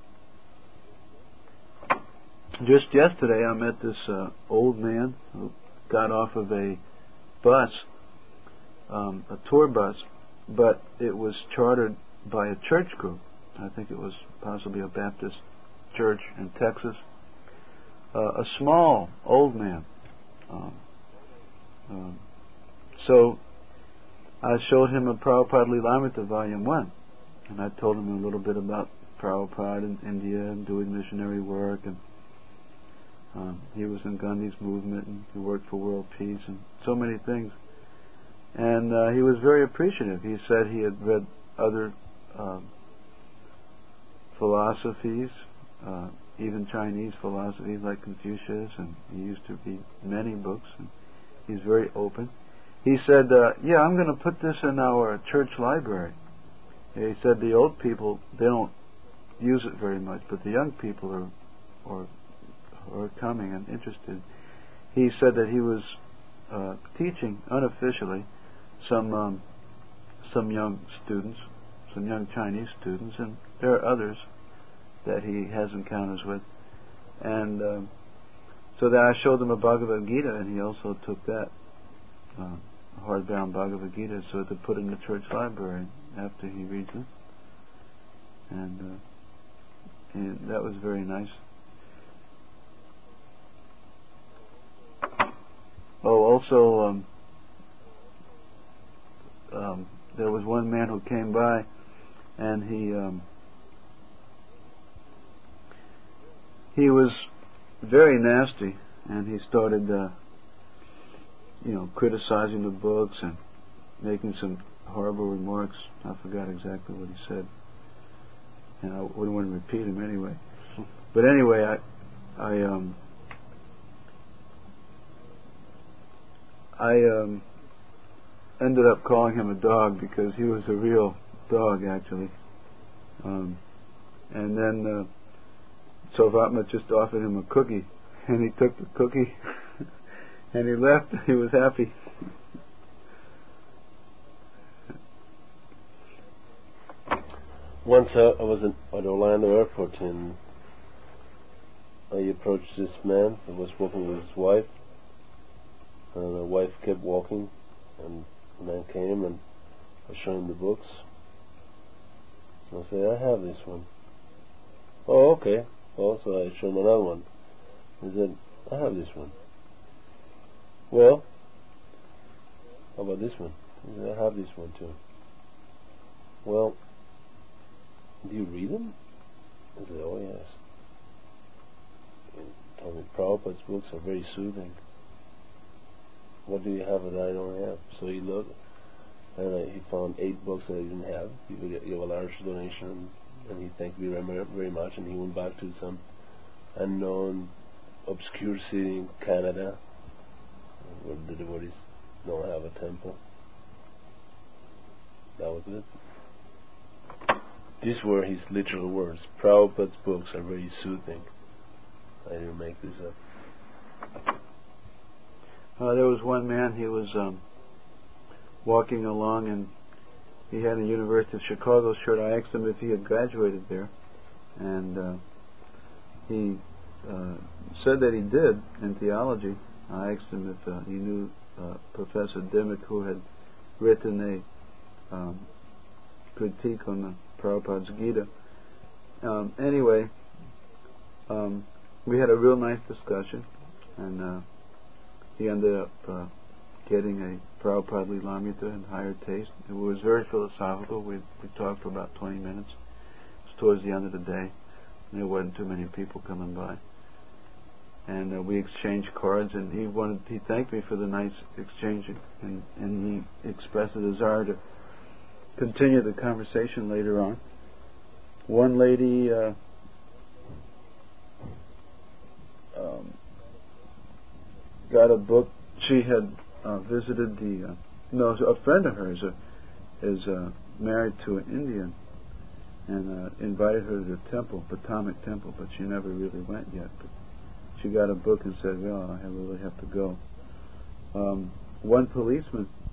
Just yesterday I met this uh, old man who got off of a bus, um, a tour bus, but it was chartered by a church group. I think it was possibly a Baptist church in Texas. Uh, a small old man. Um, um, so I showed him a Prabhupada Lilamrita Volume one, and I told him a little bit about Prabhupada in India and doing missionary work, and um, he was in Gandhi's movement, and he worked for world peace, and so many things. And uh, he was very appreciative. He said he had read other um, philosophies, uh, even Chinese philosophies like Confucius, and he used to read many books, and he's very open. He said, uh, yeah, I'm going to put this in our church library. He said the old people, they don't use it very much, but the young people are, are, are coming and interested. He said that he was uh, teaching unofficially some um, some young students, some young Chinese students, and there are others that he has encounters with. And um, so that I showed them a Bhagavad Gita, and he also took that, uh, hardbound Bhagavad Gita, so to put in the church library after he reads it. And, uh, and that was very nice. Oh, also, um, um, there was one man who came by, and he um, he was very nasty, and he started, uh, you know, criticizing the books and making some horrible remarks. I forgot exactly what he said, and I wouldn't want to repeat him anyway. But anyway, I, I, um, I um, ended up calling him a dog because he was a real dog, actually. Um, and then uh, Sarvatma just offered him a cookie, and he took the cookie, and he left. He was happy. Once uh, I was in, at Orlando Airport, and I approached this man who was walking with his wife, and the wife kept walking, and the man came and I showed him the books. I said, I have this one. Oh, okay. Well, so I showed him another one. He said, I have this one. Well, how about this one? He said, I have this one too. Well, do you read them? I said, oh yes. He told me Prabhupada's books are very soothing. What do you have that I don't have? So he looked, and uh, he found eight books that I didn't have. He would give a large donation, and he thanked me very much, and he went back to some unknown, obscure city in Canada, where the devotees don't have a temple. That was it. These were his literal words. Prabhupada's books are very soothing. I didn't make this up. Uh, there was one man, he was um, walking along, and he had a University of Chicago shirt. I asked him if he had graduated there, and uh, he uh, said that he did in theology. I asked him if uh, he knew uh, Professor Dimmick, who had written a um, critique on the Prabhupada's Gita. Um, anyway, um, we had a real nice discussion, and uh, he ended up uh, getting a Prabhupada Lilamrita in higher taste. It was very philosophical. We we talked for about twenty minutes. It was towards the end of the day, and there wasn't too many people coming by. And uh, we exchanged cards, and he wanted he thanked me for the nice exchange, and, and he expressed a desire to continue the conversation later on. One lady uh, um, got a book. She had uh, visited the uh, no, a friend of hers uh, is uh, married to an Indian, and uh, invited her to the temple, Potomac Temple, but she never really went yet. But she got a book and said, "Well, I really have to go." Um, one policeman